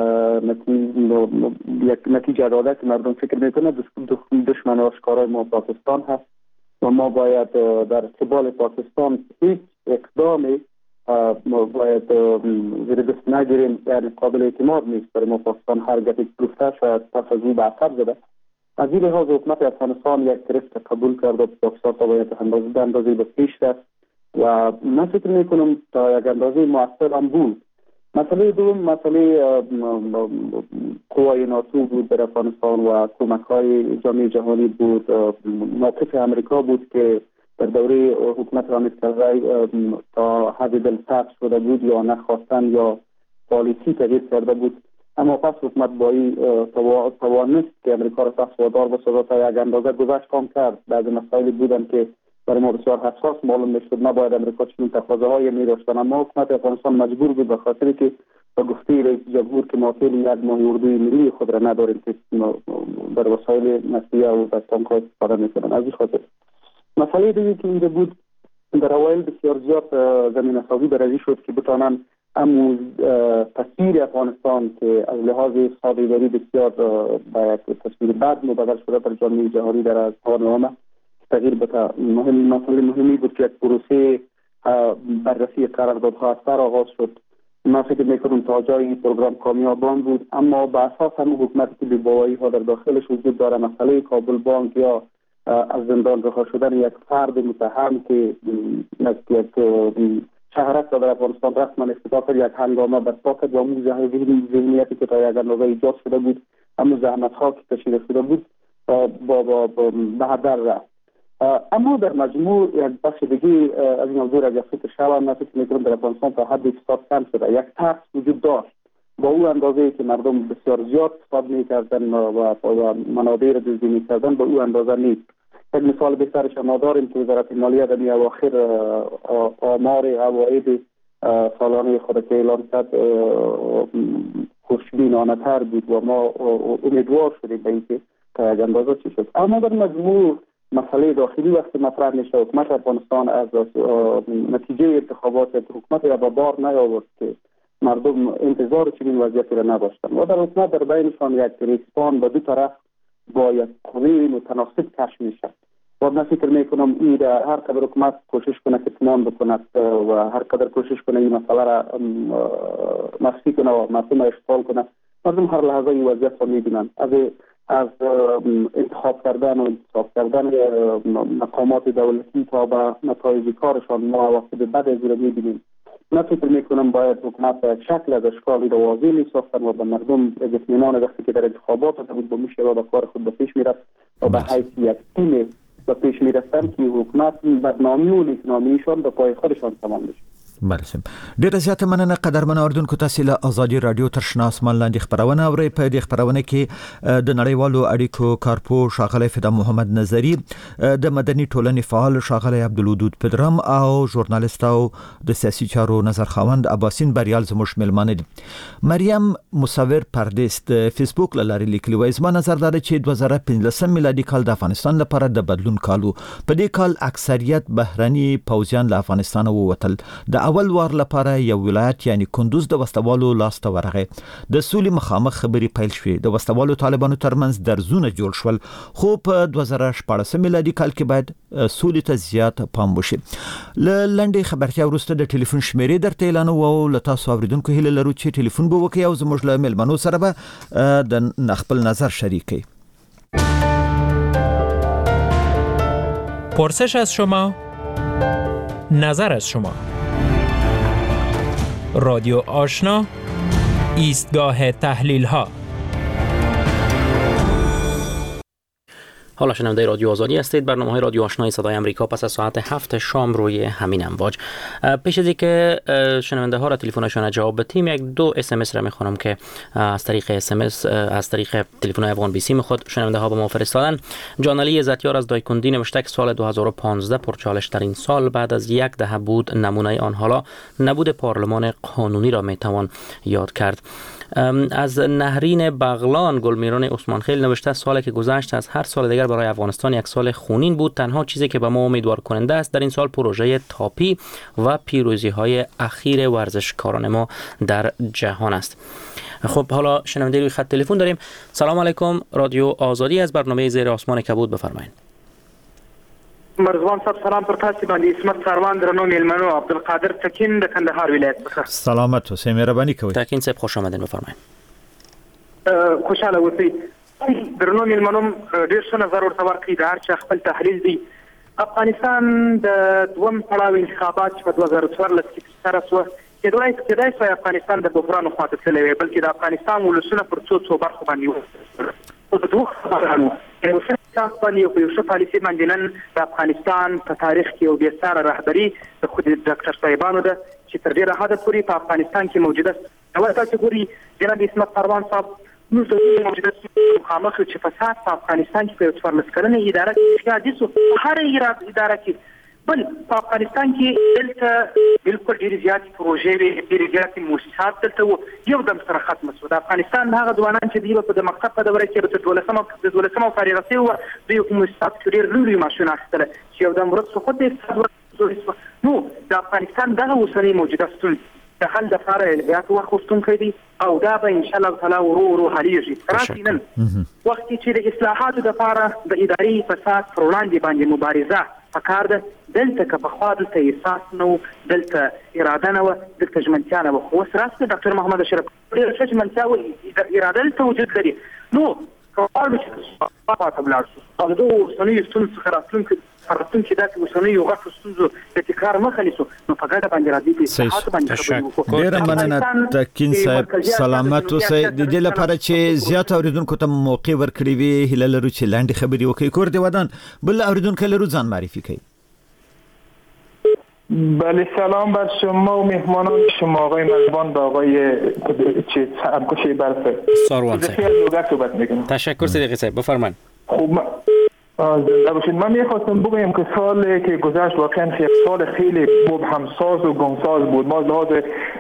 نتیجه داده که مردم فکر میکنه دشمن آشکارای ما پاکستان هست و ما باید در قبال پاکستان هیچ اقدامی باید زیر دست نگیریم، یعنی قابل اعتماد نیست برای ما پاکستان. هر گفتی گفته شاید پس از او به عقب زده. از این لحاظ حکومت افغانستان یک ریسک قبول کرده و پاکستان تا باید اندازه به پیش رفت و من فکر میکنم تا یک اندازه مؤثر هم بود. مسئله دوم مسئله قوای ناتو بود در افغانستان و کمک‌های جامعه جهانی بود. موقف امریکا بود که در دوره حکومت حامد کرزی تا حد دلسرد شده بود یا نخواستن یا پالیسی تغییر کرده بود، اما پس حکومت با این توانست که امریکا را پس وادار بسازد تا یک اندازه گذشت کام کرد. بعضی مسائلی بودن که برای ما بسیار حساس معلوم میشد نباید امریکا چنین تقاضاهایی می‌داشتن، اما حکومت افغانستان مجبور بود به خاطر که با گفته رئیس جمهور که ما فعلا یک ماه اردوی ملی خود را نداریم که در وسایل نسلیه و در تانک‌ها استفاده میکنن. از این خاطر مسئله دیگه که اینجا بود در اوایل بسیار زیاد زمینه‌سازی برای شد که بتوانن اما تصویر افغانستان که از لحاظ سازگاری بسیار باید تصویر بد مبادل شده در جامعه جهانی در اذهان عامه تغییر بده. مسئله مهمی بود که یک پروسه بررسی قراردادها از سر آغاز شد. من فکر میکنم تا جای این پروگرام کامیابان بود، اما به اساس همون حکومتی که بی‌باوری ها در داخلش وجود داره، مسئله کابل بانک یا از زندان رها شدن یک فرد متهم که یک شهرت در افغانستان رسما افتتاح کرد، یک هنگامه برپا کرد و اون ذهنیتی که تا یک اندازه ایجاد شده بود، اما زحمت ها که کشیده شده بود به هدر رفت. اما در مجموع یک بخش دیگه از این موضوع اگر فکر شوم، من فکر میکنم در افغانستان تا حد فساد کم شده. یک ترس وجود داشت با اون اندازه که مردم بسیار زیاد فساد میکردن و منابع را دزدی میکردن، با اون اندازه نیست. یک مثال بهترش ما داریم که وزارت مالیه در اواخر آمار عواید سالانه خود که اعلام کرد خوشبینانه تر بود و ما امیدوار شدیم به اینکه تا یک اندازه چی شد. اما در مجموع مسئله داخلی وقتی مطرح میشه، حکومت افغانستان از نتیجه انتخابات حکومت را به بار نیاورد که مردم انتظار چنین وضعیتی را نداشتن و در حکومت در بینشان یک ریسمان به دو طرف با یک قوه متناسب کشف میشه. و من فکر میکنم این هر قدر حکومت کوشش کنه که اتمام بکند و هر قدر کوشش کنه این مسئله را مخفی کنه و مردم اشغال کنه، مردم هر لحظه این وضعیت را میبینند. از انتخاب کردن و انتصاب کردن مقامات دولتی تا به نتایج کارشان ما عواقب بد از این را میبینیم. من فکر میکنم باید حکومت شکل از اشکالی را واضح میساختن و به مردم اطمینان وقتی که در انتخابات بود با میشه و به کار خود به پیش میرفت و به حیث یک تیم به پیش میرفتن که حکومت بدنامی و نیکنامیشان به پای خودشان تمام بشه. بله سم. ډیره زیاته مننه قدرمن اوردونکو، تاسو له آزادي رادیو تر شنه اسمان لاندې خبرونه اورئ. په دې خبرونه کې د نړیوالو اړیکو کارپو ښاغلی فدا محمد نظری، د مدني ټولنې فعال ښاغلی عبدالودود پدرم او ژورنالیست او د سیاسي چارو نظرخواند عباسین بریال زموږ ملمانه دي. مریم مصور پردیس د فیسبوک له لارې لیکلي وایي زما نظر دا دی چې 2015 میلادي کال د افغانستان لپاره د بدلون کال و. په دې کال اکثریت بهرني پوځیان له افغانستان ووتل. د اول وار لپاره یو ولایت یعنی کندوز د وسوالو لاس ته ورغی. د سولې مخامخ خبرې پیل شوې. د وسوالو طالبانو ترمنځ درزونه جوړ شول، خو په 2014 میلادي کال کې باید سولې ته زیات پام وشي. له لنډې خبرتیا وروسته د ټلیفون شمیرې درته اعلانوو او له تاسو اوریدونکو هیله لرو چې ټلیفون به وکړئ او زموږ له مېلمنو سره به د خپل نظر شریک کړئ. پرسش از شما، نظر از شما. رادیو آشنا، ایستگاه تحلیل ها. حالا شنونده رادیو آزادی هستید. برنامه‌های رادیو آشنای صدای آمریکا پس از ساعت 7 شام روی همین امواج. پیش از اینکه شنونده ها را تلفنشون جواب بدیم، یک دو اس ام اس را میخونم که از طریق اس ام اس از طریق تلفن افغان بی سی خود شنونده ها به ما فرستادن. جان علی عزتیار از دایکندی نوشته که سال 2015 پرچالش ترین سال بعد از یک دهه بود. نمونه آن حالا نبود پارلمان قانونی را میتوان یاد کرد. از نهرین بغلان گلمیران عثمان خیل نوشته سالی که گذشت از هر سال دیگر برای افغانستان یک سال خونین بود. تنها چیزی که به ما امیدوار کننده است در این سال پروژه تاپی و پیروزی های اخیر ورزشکاران ما در جهان است. خب حالا شنونده روی خط تلفن داریم. سلام علیکم، رادیو آزادی، از برنامه زیر آسمان کبود بفرمایید. مرزبان صاحب سلام پر تاسو باندې اسمت سروان درنو میلمنو عبدالقادر تکین د کندهار ولایت څخه. سلامت اوسئ، مهرباني کوئ. تکین صاحب خوش آمدین بفرمایید. خوشاله اوسئ. درنو میلمنو ډیر ښه نظر ورته ورکړي، د هر چا خپل تحلیل دی. افغانستان د دوم پړاو انتخابات په 2014 کې ترسره شوه. کېدای شي افغانستان د بحران خواته تللی وي، بلکې د افغانستان ولسونه پر څو برخو باندې و. په دوه خبرانو یو ښه پالیسي باندې نن د افغانستان په تاریخ کې یو بېساره رهبري د خود ډاکټر صاحبانو ده چې تر ډېره حده پورې په افغانستان کې موجوده ده. تاسو ګورئ جناب اسمت سروان صاحب، موږ د موجوده مخامخ چې فساد په افغانستان کې په 14 کلنه اداره کې حادث او هر اداره کې بل په افغانستان کې دلته بالکل ډېرې زیاتې پروژې وې، ډېرې زیاتې مؤسسات دلته وو، یو دم سره ختمه شوه. د افغانستان هغه ځوانان چې دوی په د مکتب په دوره کې د 12مه فارغه شوي وو، دوی په مؤسسات کې ډېر لوی ماشینونه اخیستله چې یو دم ورځ خو خود د اقتصاد نو د افغانستان دغه اوسنۍ موجوده ستونزې د حل لپاره الهیات وخت کوي او دا به ان شاء الله تعالی ورو حلیږي. راځي نن وخت چې د اصلاحاتو لپاره د اداري فساد پر وړاندې باندې مبارزه پکار ده. دلته که په خوا دلته احساس نه و، دلته اراده نه وه، دلته ژمنتیا نه وه. خو اوس راسته ډاکټر محمد اشرف ډېره ښه ژمنتیا وایي، اراده دلته وجود لري. نو که غواړو چې خواته ولاړ شو او د دغو اوسنیو ستونزو څخه راتلونکي داسې اوسنیو غټو ستونزو د تکرار مخه نیسو، نو په ګډه باندې راځي په اصلاحاتو باندې خبرې وکړو. ډېره مننه تکین صاحب، سلامت اوسئ. د دې لپاره چې زیات اوریدونکو ته موقع ورکړي وي، هیله لرو چې لاندې خبرې وکړي. کور دې ودان بل اوریدونکو لرو ځان معرفي کړئ. بله، سلام بر شما و مهمانان شما، آقای مزبان و آقای همکوشی برفه ساروان صاحب. تشکر صدیقی صاحب، بفرمایید. خوب زنده باشید. من میخواستم بگویم که سالی که گذشت واقعا یک سال خیلی مبهمساز و گمساز بود. ما لحاظ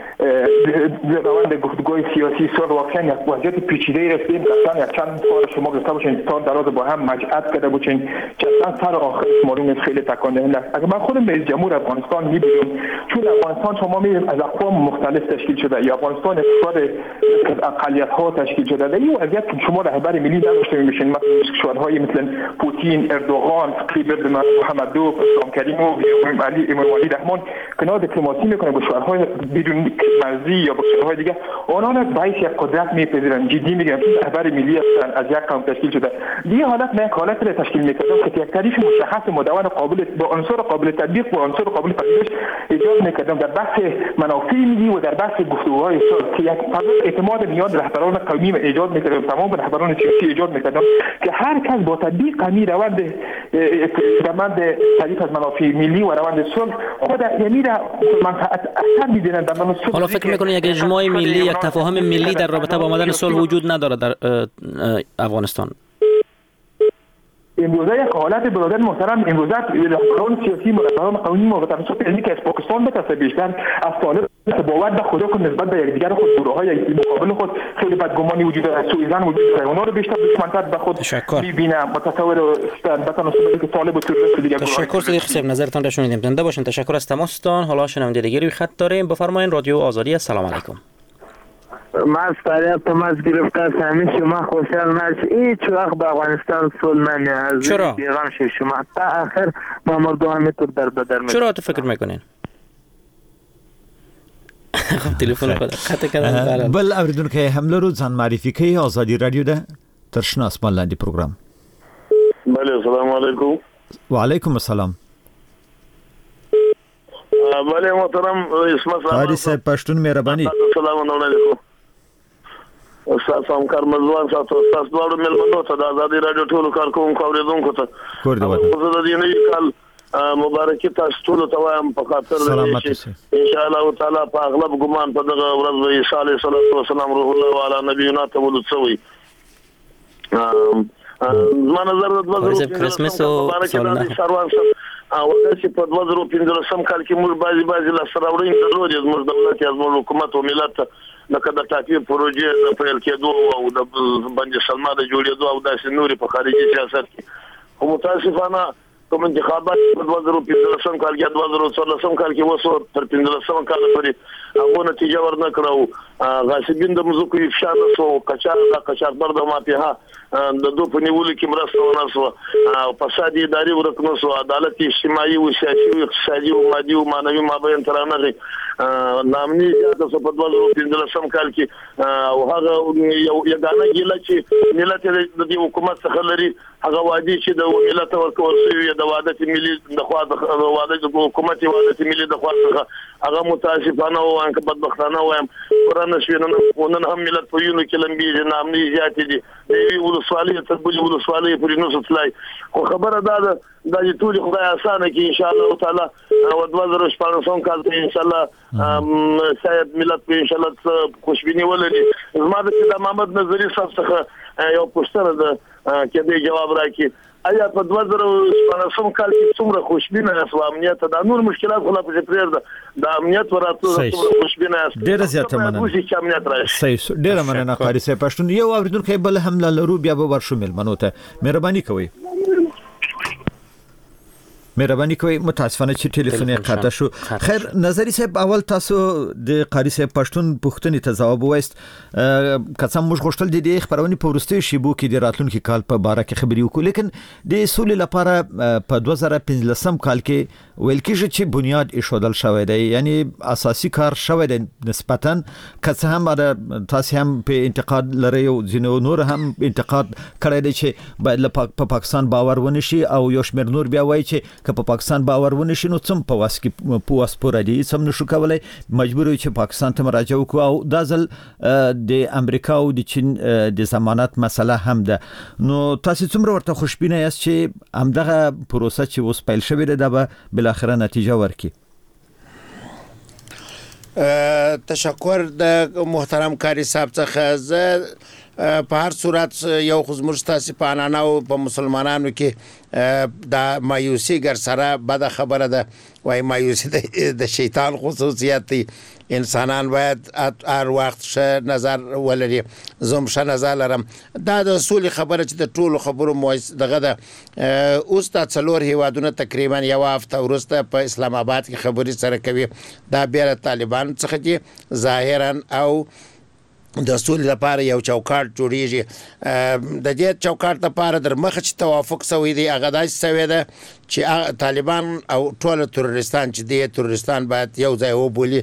روند گفتگوی سیاسی سال واقعا یک وضعیت پیچیده رسیدیم. اصلا یک چند سال شما گفته باشین سال دراز با هم مجعد کرده باشین که اصلا سر آخر معلوم خیلی تکان دهنده است. اگر من خودم رئیس جمهور افغانستان میبینم، چون افغانستان شما میبینید از اقوام مختلف تشکیل شده، یا افغانستان اقتصاد اقلیت ها تشکیل شده. در این وضعیت که شما رهبر ملی نداشته میشین، مثلا کشورهای مثل پوتین، اردوغان، قیبر محمدوف، اسلام کریم و امام علی رحمان کنار دیپلماسی میکنه با کشورهای بدون مرزی یا با کشورهای دیگه، آنها باعث یک قدرت میپذیرن، جدی میگیرن، رهبر ملی از یک قوم تشکیل شده. دیگه حالت من حالت را تشکیل میکردم که یک تعریف مشخص مدون قابل با عنصر قابل تطبیق و عنصر قابل پذیرش ایجاد میکردم در بحث منافع ملی و در بحث گفتگوهای صلح، که یک اعتماد میان رهبران قومی ایجاد میکردم، تمام رهبران سیاسی ایجاد میکردم که هر کس با تطبیق همین روند تعریف از منافع ملی و روند صلح خود یعنی منفعت اثر میدینن در منافع صلح. حالا فکر میکنید یک اجماع ملی، یک تفاهم ملی در رابطه با آمدن صلح وجود نداره در افغانستان؟ امروزه یک حالت برادر محترم، امروزه رهبران سیاسی و رهبران قومی و توسط علمی که از پاکستان بتاسه بیشتر از طالب باور به خدا که نسبت به یکدیگر خود گروه‌های مقابل خود خیلی بدگمانی وجود داره، سوءظن وجود داره، اونا رو بیشتر دشمن‌تر به خود می‌بینه با تصور تناسب که طالب و تروریست دیگه. تشکر صدیق صاحب، نظرتان را شنیدیم. زنده باشین. تشکر از تماستان. حالا شنونده دیگری روی خط داریم. بفرمایید. رادیو آزادی. السلام علیکم. من فریاد تماس گرفته از همه شما خوشحال نشید. هیچ وقت به افغانستان صلح نمیاد. چرا؟ بیغم شید شما تا آخر ما مردم همینطور در بدر میکنیم. چرا تو فکر میکنین؟ خب تلفن خود قطع کردن. بل اوریدونکو هم لرو ځان معرفي کوي. آزادی رادیو ده تر شنه اسمان لاندې پروګرام. بله، السلام علیکم. وعلیکم السلام. بله محترم اسمت صاحب. حاجی صاحب پښتون مهرباني. السلام علیکم. استاد همکار مزوان صاحب، تاسو دواړو ملمنو ته د آزادی رادیو ټولو کارکوونکو اوریدونکو ته کور دی وته. زه د دې نوي کال مبارکي تاسو ټول ته وایم په خاطر چې ان شاء الله تعالی په اغلب ګمان په دغه ورځ به عیسی علیه السلام روح الله علی نبینا تولد شوی. ما نظر د وزارت کرسمس او سالنه سروان او چې په 2015 کال کې موږ بعضی لاسراوړین درلودې زموږ دولت یا زموږ حکومت او ملت لکه د ټاپي پروژې د پیل کېدو او د بند سلمہ د جوړېدو او داسې نوري په خارجي سیاست کې خو متاسفانه کوم انتخابات په 2015 کال کې 2014 کال کې وسو تر 15 کال پورې هغه نتیجه ورنکړو. غاصبین د مزکو افشا نسو قاچاقبر د مافیا د دوه په نیولو کې مرسته ونسو او فساد اداري ورکنسو، عدالت اجتماعي او سیاسي او اقتصادي او مادي او معنوي مابین ترانه نامني د 2015 کال کې او هغه یو یګانه ګیله چې ملت د حکومت څخه لري هغه وادي چې د ملت ورکول شوی د وحدت ملي د خوا د وحدت حکومت وحدت ملي د خوا څخه هغه متاسفانه او انک بدبختانه وایم قرآن شوینه هم ملت په یونو کې لمبي نامني زیات دي دی ولسوالۍ تر بل ولسوالۍ پورې نو ستلای. خو خبره ده د ټول خدای اسانه کې ان شاء الله تعالی او 2015 کال ته ان شاء الله سید ملت په ان شاء الله خوشبینی ولري. زما د محمد نظری صاحب څخه یو پوښتنه ده کې د جواب راکړي. آیا په 2015 کال کې څومره خوشبینه اسو امنیت د نور مشکلات خلا په پرېر ده د امنیت وراتو څومره خوشبینه اسو ډېر زیاته مننه. صحیح ډېر مننه قاری صاحب. پښتون یو اوریدونکو بل هم لرو بیا به ورشو ملمنو ته مهرباني کوئ. مهرباني کوئ متاسفانه چې ټلیفون قطع شو. خیر نظری صاحب اول تاسو د قاری صاحب پښتون پوښتنې ته جواب وایست. قسم موږ غوښتل د دې خبرونې په ورستي شیبو کې د راتلونکي کال په باره کې خبري وکړو، لیکن د سولې لپاره په 2015 کال کې ویل کېږي چې بنیاد ایښودل شوی دی، یعنی اساسي کار شوی دی نسبتاً که څه هم تاسو هم په انتقاد لري او ځینو نور هم انتقاد کړی دی چې باید په پاکستان باور ونشي او یو شمېر نور بیا وایي چې که په پاکستان باور ونشي نو څم په واس کې په واس پورې دي سم نشو کولای، مجبور یو چې پاکستان ته مراجعه وکړو او دا ځل د امریکا او د چین د ضمانت مسله هم ده. نو تاسو څومره ورته خوشبینه یاست چې همدغه پروسه چې اوس پیل شوې ده به بل اخره نتیجه ورکړي؟ تشکر د محترم کاری صاحب څخه. زه په هر صورت یو خو زموږ تاسو په انانه او په مسلمانانو کې د مایوسی ګر سره بده خبره ده، وای مایوسی د شیطان خصوصیت دی. انسانان باید هر وخت ښه نظر ولري. زه هم ښه نظر لرم. دا د سولې خبره چې د ټولو خبرو دغه ده. اوس دا 4 هیوادونه تقریبا یو هفته وروسته په اسلام آباد کې خبرې سره کوي. دا بیا طالبان څخه دي ظاهرا او د سولې لپاره یو چوکاټ جوړیږي. د دې چوکاټ لپاره در مخه چې توافق شوی دی هغه داسې شوی ده چې طالبان او ټول تروریستان چې دي تروریستان باید یو ځای وبولي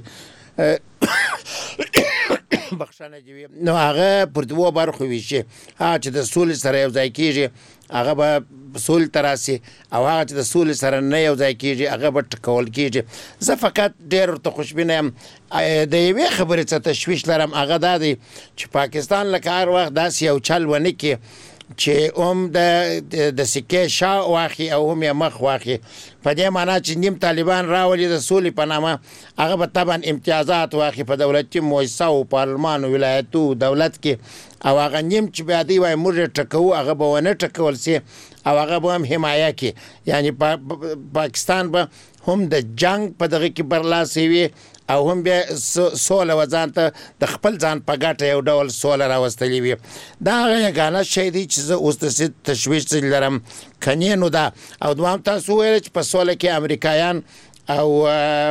بخښنه دی. نو هغه پر دوه برخو ویشي. هغه چې د سولې سره یو ځای کیږي هغه به سولې تراسي او هغه چې د سولې سره نه یو ځای کیږي هغه به ټکول کیږي. زه فقط ډېر ورته خوشبینه یم. د یوې خبرې څه تشویش لرم هغه دا دی چې پاکستان لکه هر وخت داسې یو چل ونه کړي چې هم د سکې شا واخی او هم یې مخ واخی. په دې معنی چې نیم طالبان راولي د سولې په نامه هغه به طبعا امتیازات واخی په دولتي مؤسسه او پارلمان او ولایتو دولت کې، او هغه نیم چې بیا دی وای موږ ټکو هغه به ونه ټکول سي او هغه به هم حمایه کې. یعنی پاکستان به هم د جنگ په دغه کې برلاسي وي او هم بیا سوله وځان ته د خپل ځان په ګټه یو ډول سوله راوستلی وي. دا هغه یګانه شی دی چې زه اوس د تشویش لرم. کنې نو دا او دوام تاسو ویل چې په سوله کې امریکایان او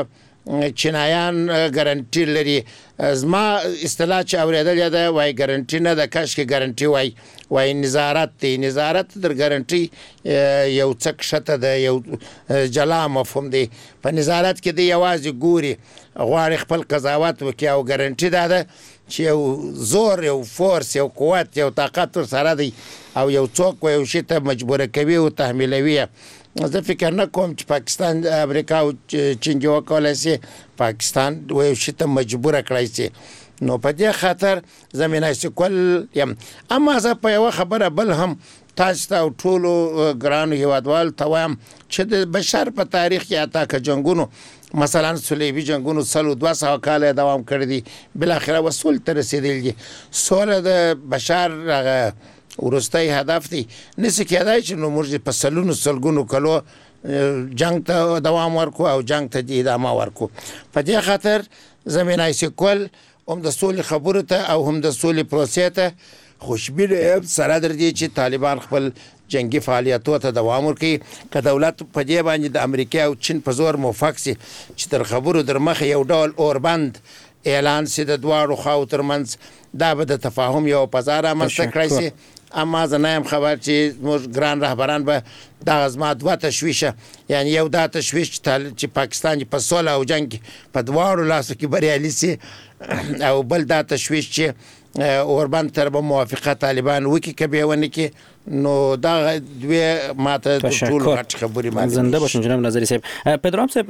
چینایان ګارانټي لري. زما اصطلاح چې اوریدل ده وای ګارانټي نه ده، کاش کې ګارانټي وای نظارت دی. نظارت در ګارانټي یو څه کښته ده، یو جلا مفهوم دی. په نظارت کې دی یوازې ګوري غواړي خپل قضاوت وکړي او ګارانټي ده چې یو زور یو فورس یو قوت یو طاقت سره دی او یو څوک یو شی ته مجبور کوي او تحمیلوي. زه فکر نه کوم چې پاکستان امریکا او چین جو کولای شي پاکستان یو شی ته مجبور کړی شي. نو په دې خاطر زمينه سکول یم. اما زه په یو خبره بل هم تاسو ته ټولو ګرانو هیوادوال ته وایم چې د بشر په تاریخ کې اتا که جنگونو مثلا صلیبي جنگونو 200 کال دوام کړی دي بل اخره وصول تر رسیدلی دي. سوله د بشر ورستای هدف دی. نسی کېدای چې نو موږ په سلګونو کلو جنگ ته دوام ورکو او جنگ ته ادامه ورکو. په دې خاطر زمينه سکول هم د سولې خبرو ته او هم د سولې پروسې ته خوشبینه سره درځي چې طالبان خپل جنگي فعالیتونو ته دوام ورکړي. که دولت په دې باندې د امریکا او چین په زور موافق شي چې تر خبرو در مخه یو ډول اوربند اعلان شي د دواړو خواو ترمنځ، دا به د تفاهم یو فضا رامنځته کړی شي. اما زه نه یم خبر چې موږ ګران رهبران به دا زما دوه تشویشه، یعنی یو دا تشویش چې پاکستان په سوله او جنگ په دواړو لاسو کې بریالي شي او بل دا تشویش چې اوربند تر به موافقه طالبان وکي که به ونه کې. نو دا دوی ماته ټول غټ خبري معنی زنده باشین جناب نظری صاحب. پدرام صاحب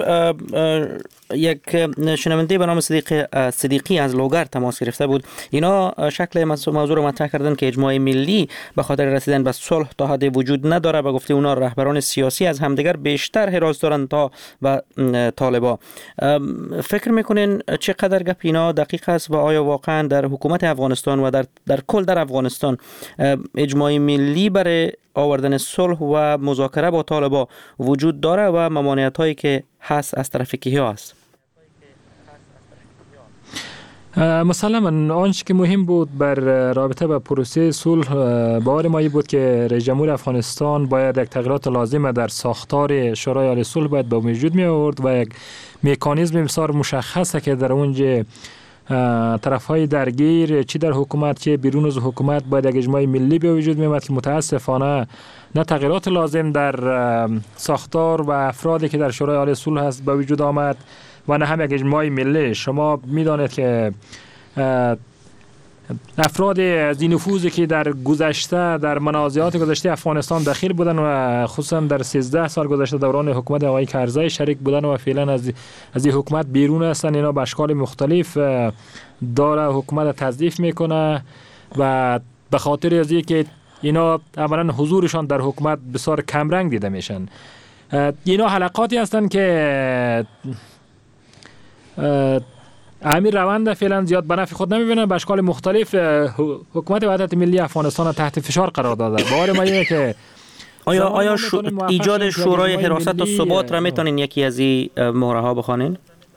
یک شنونده به نام صدیقی از لوگر تماس گرفته بود. اینا شکل موضوع رو مطرح کردن که اجماع ملی به خاطر رسیدن به صلح تا حد وجود نداره و گفته اونا رهبران سیاسی از همدیگر بیشتر حراس دارن تا و طالبا. فکر میکنین چقدر گپ اینا دقیق است و آیا واقعا در حکومت افغانستان و در کل در افغانستان اجماع ملی برای آوردن صلح و مذاکره با طالبان وجود داره و ممانعت هایی که هست از طرف کیها است؟ مسلما آنچه که مهم بود بر رابطه با پروسه صلح باور ما بود که رئیس جمهور افغانستان باید یک تغییرات لازمه در ساختار شورای عالی صلح باید به وجود می آورد و یک مکانیزم بسیار مشخصه که در اونجا طرفهای درگیر چی در حکومت چه بیرون از حکومت باید یک اجماع ملی به وجود می آمد که متاسفانه نه تغییرات لازم در ساختار و افرادی که در شورای عالی صلح هست به وجود آمد و نه هم یک اجماع ملی. شما میدانید که افراد از این نفوذی که در گذشته در منازعات گذشته افغانستان دخیل بودن و خصوصا در 13 سال گذشته دوران حکومت آقای کرزی شریک بودن و فعلا از این حکومت بیرون هستن، اینا به اشکال مختلف داره حکومت تضعیف میکنه و به خاطر از اینکه اینا اولا حضورشان در حکومت بسیار کمرنگ دیده میشن. اینا حلقاتی هستند که امیر روند فعلا زیاد به نفع خود نمیبینن، به اشکال مختلف حکومت وحدت ملی افغانستان تحت فشار قرار داده. باور ما اینه که آیا ایجاد شورای حراست و ثبات را میتونین یکی از این مهره ها بخوانین؟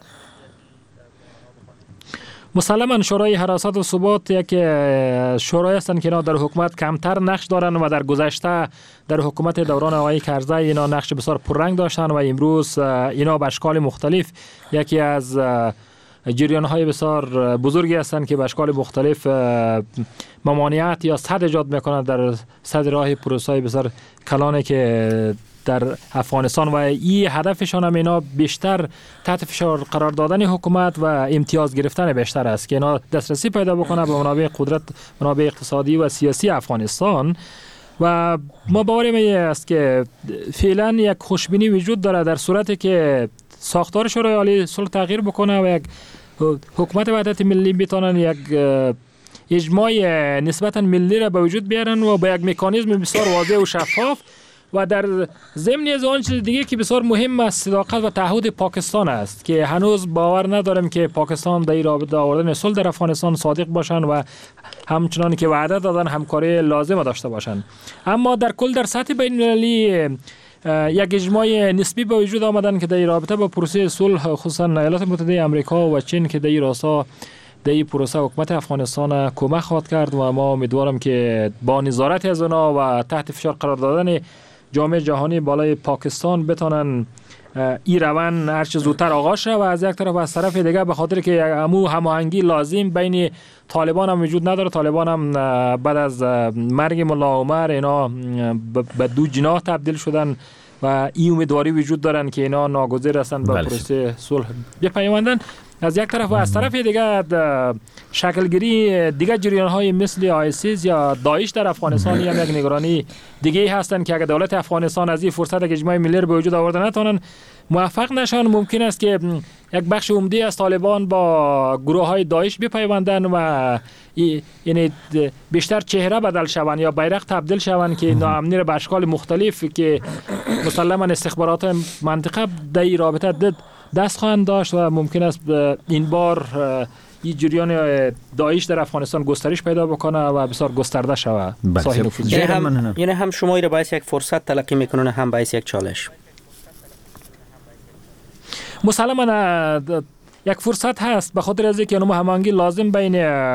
مسلما شورای حراست و ثبات یک شورای هستند که اینا در حکومت کمتر نقش دارن و در گذشته در حکومت دوران آقای کرزی اینا نقش بسیار پررنگ داشتن و امروز اینا به اشکال مختلف یکی از جریان‌های بسیار بزرگی هستند که به اشکال مختلف ممانعت یا صد ایجاد میکنند در صد راه پروسه‌های بسیار کلانی که در افغانستان و این هدفشان هم اینا بیشتر تحت فشار قرار دادن حکومت و امتیاز گرفتن بیشتر است که اینا دسترسی پیدا بکنه به منابع قدرت، منابع اقتصادی و سیاسی افغانستان. و ما باور ما است که فعلا یک خوشبینی وجود داره در صورتی که ساختار شورای عالی صلح تغییر بکنه و یک حکومت وحدت ملی بتونن یک اجماع نسبتا ملی را به وجود بیارن و با یک مکانیزم بسیار واضح و شفاف و در ضمن از آن چیز دیگه که بسیار مهم است صداقت و تعهد پاکستان است که هنوز باور ندارم که پاکستان در رابطه آوردن صلح در افغانستان صادق باشن و همچنان که وعده دادن همکاری لازم داشته باشن. اما در کل در سطح بین المللی یک اجماع نسبی به وجود آمدن که در رابطه با پروسه صلح خصوصا ایالات متحده آمریکا و چین که در راستا در این پروسه حکومت افغانستان کمک خواهد کرد و ما امیدوارم که با نظارت از اونا و تحت فشار قرار دادن جامعه جهانی بالای پاکستان بتونن این روند هر چه زودتر آغاز شه و از یک طرف از طرف دیگه به خاطر که هماهنگی لازم بین طالبان هم وجود نداره. طالبان هم بعد از مرگ ملا عمر اینا به دو جناح تبدیل شدن و این امیدواری وجود دارن که اینا ناگزیر هستن به پروسه صلح بپیوندن از یک طرف و از طرف دیگه شکلگیری دیگه جریان‌های مثل آیسیس یا داعش در افغانستان هم یک نگرانی دیگه هستن که اگر دولت افغانستان از این فرصت اجماع ملی رو به وجود آورده نتونن موفق نشن ممکن است که یک بخش عمده از طالبان با گروه‌های داعش بپیوندن و یعنی بیشتر چهره بدل شوند یا بیرق تبدیل شوند که ناامنی به اشکال مختلف که مسلما استخبارات منطقه در این رابطه دست خواهند داشت و ممکن است این بار این جریان داعش در افغانستان گسترش پیدا بکنه و بسیار گسترده شود. یعنی هم شما را باعث یک فرصت تلقی میکنن هم باعث یک چالش. مسلما یک فرصت هست به خاطر از اینکه هماهنگی لازم بین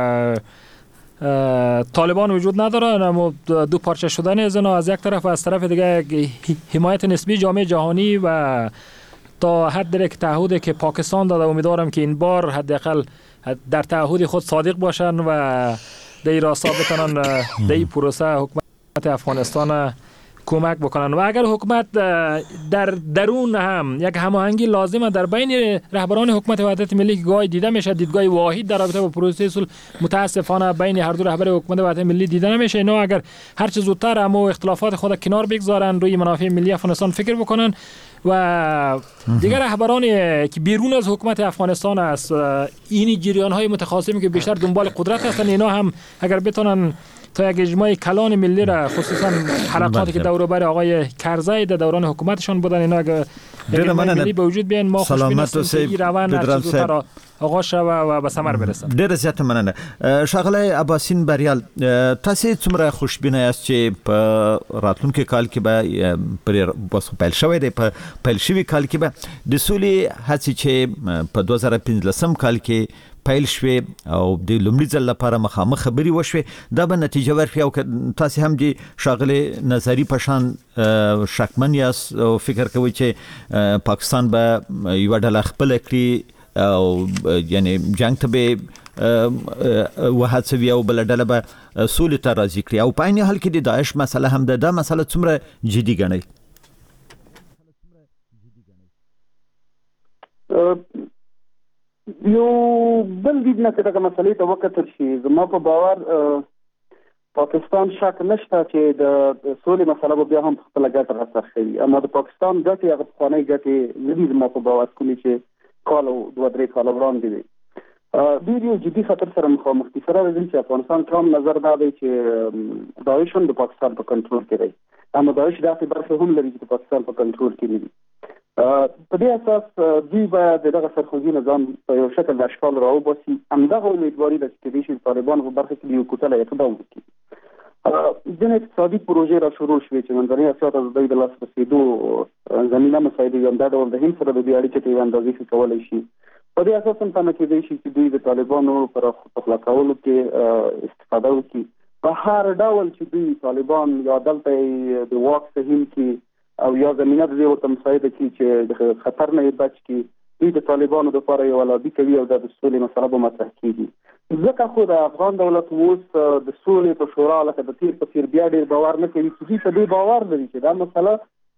طالبان وجود نداره، اما دو پارچه شدن از اینا از یک طرف و از طرف دیگه حمایت نسبی جامعه جهانی و تا حد که تعهدی که پاکستان داده امیدوارم که این بار حداقل در تعهد خود صادق باشن و در راستا بتونن در این پروسه حکومت افغانستان کمک بکنن و اگر حکومت در درون هم یک هماهنگی لازمه در بین رهبران حکومت وحدت ملی که گاهی دیده میشه دیدگاه واحد در رابطه با پروسه صلح متاسفانه بین هر دو رهبر حکومت وحدت ملی دیده نمیشه. اینا اگر هر چه زودتر اما اختلافات خود کنار بگذارن روی منافع ملی افغانستان فکر بکنن و دیگر رهبران که بیرون از حکومت افغانستان است این جریان‌های متخاصمی که بیشتر دنبال قدرت هستن اینا هم اگر بتونن تا یک اجماع کلان ملی را خصوصا حلقاتی که دور بر آقای کرزی در دوران حکومتشان بودن اینا اگر ملی به وجود بیان ما خوشبین هستیم که این روند آغاز شوه و به ثمر برسه. ډېر زیات مننه. ښاغلی عباسین بریال، تاسو څومره خوشبینه یاست چې په راتلونکي کال کې به پر پیل شوی دی، په پیل شوی کال کې به د سولې هڅې چې په 2015 کال کې پیل شوي او د لومړي ځل لپاره مخامخ خبري وشوي، دا به نتیجه ورکړي او تاسو هم دي ښاغلی نظری پشان شکمن یاست او فکر کوي چې پاکستان به یو ډله خپل کړي او یعنی جنگ ته به وهڅوي او بل ډله به سولې ته راضي کړي، او په عین حال کې د داعش مسله هم ده. دا مسله څومره جدي ګڼئ؟ یو بل دید نه چې دغه مسلې ته وکتل شي، زما په باور پاکستان شک نشته چې د سولې مسله به بیا هم په خپله ګټه راڅرخوي، اما د پاکستان ګټې هغه پخوانۍ ګټې نه دي زما په باور، کومې چې کال او 2-3 کاله وړاندې وي. ډېر یو جدي خطر سره مخامخ دي. سره د دې چې افغانستان ټام نظر دا دی چې داعش هم د پاکستان په کنټرول کې دی، اما داعش داسې برخې هم لري چې د پاکستان په کنټرول کې نه دي. په دې اساس دوی باید دغه سرخوږي نظام په یو شکل د اشکال راوباسي. همدغه امیدواري ده چې کېدای شي طالبان په برخه کې یو کوټله اقدام وکړي. ځینې اقتصادي پروژې را شروع شوې چې منځنۍ اسیا ته د دوی د لاسته رسېدو زمینه مساعدوي، همدا ډول د هند سره د دوی اړیکې ته یوه اندازې ښه کولی شي. په دې اساس هم تمه کېدای شي چې دوی د طالبانو پر پخلا کولو کې استفاده وکړي. په هر ډول چې دوی طالبان یا دلته د واک سهیم کې او یا زمینه د دې ورته مساعده کړي چې د خطر نه یې بچ کړي، دوی د طالبانو دپاره یوه لابي کوي او دا د سولې مسله به مطرح کېږي. ځکه خو د افغان دولت اوس د سولې په شورا لکه د تیر په څېر بیا ډېر باور نه کوي چې دوی په دې باور لري چې دا مسله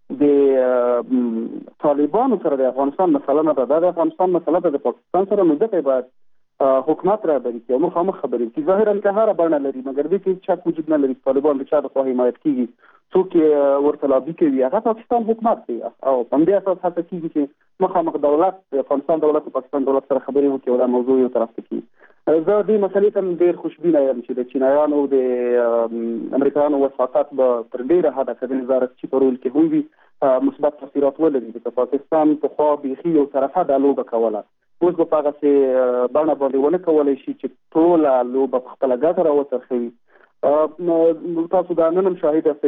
د طالبانو سره د افغانستان مسله نه ده، دا د افغانستان مسله ده د پاکستان سره. نو ځکه باید حکومت رهبري کړي او مخامخ خبرې وکړي. ظاهرا که هره بڼه لري مګر دې کې شک وجود نه لري چې طالبان د چا د خوا حمایت کېږي، څوک یې ورته لابي کوي، هغه پاکستان حکومت دی او په همدې اساس هڅه کېږي چې مخامخ دولت د افغانستان دولت او پاکستان دولت سره خبرې وکړي او دا موضوع یو طرف ته کړي. زه دې مسلې ته ډېر خوشبینه یم چې د چینایانو د امریکایانو وساطت به تر ډېره حده که د نظارتچي په رول کې هم وي مثبت تاثیرات ولري. ځکه پاکستان پخوا بیخي یو طرفه دا لوبه کوله، اوس به په هغسې بڼه باندې ونه کولی شي چې ټوله لوبه په خپله ګټه راوڅرخوي. تاسو دا نن هم شاهد یاستئ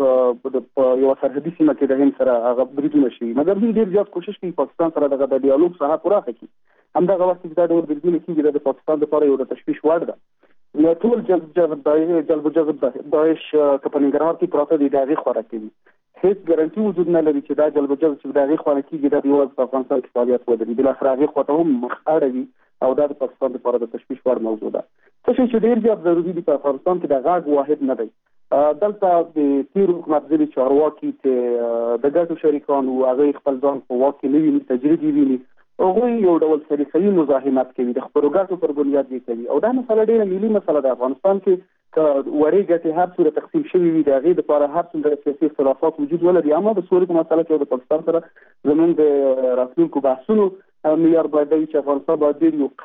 چې په یوه سرحدي سیمه کې د هند سره هغه بریدونه شوي، مګر دوی ډېر زیات کوشش کوي پاکستان سره دغه د ډیالوګ ساحه پراخه کړي. همدغه وخت چې دا ډول بریدونه کېږي دا د پاکستان دپاره یو د تشویش وړ ده. ټول جلب و جذب داعش که په ننګرهار کې پراته دي د هغې خوا راکوي، هېڅ ګارنټي وجود نه لري چې دا جلب و جذب چې د هغې خوا نه کېږي دا د یوازې په افغانستان کې فعالیت ودري، بالاخره هغې خوا ته هم مخ اړوي او دا د پاکستان دپاره د تشویش وړ موضوع ده. څه شی چې ډېر زیات ضروري دي په افغانستان کې د غږ واحد نه دی. دلته د تېرو حکومت ځینې چارواکي چې د ګټو شریکان وو هغوی خپل ځان په واک کې نه ویني، تجرید یې ویني، هغوی یو ډول سلیقوي مزاحمت کوي، د خپلو ګټو پر بنیاد یې کوي او دا مسله ډېره ملي مسله ده. افغانستان کې که وړې ګټې هر څومره تقسیم شوي وي د هغې دپاره هر څومره سیاسي اختلافات وجود ولري، اما د سولې په مسله کې او د پاکستان سره زموږ د راتلونکو بحثونو معیار باید دا وي چې افغانستان باید ډېر یو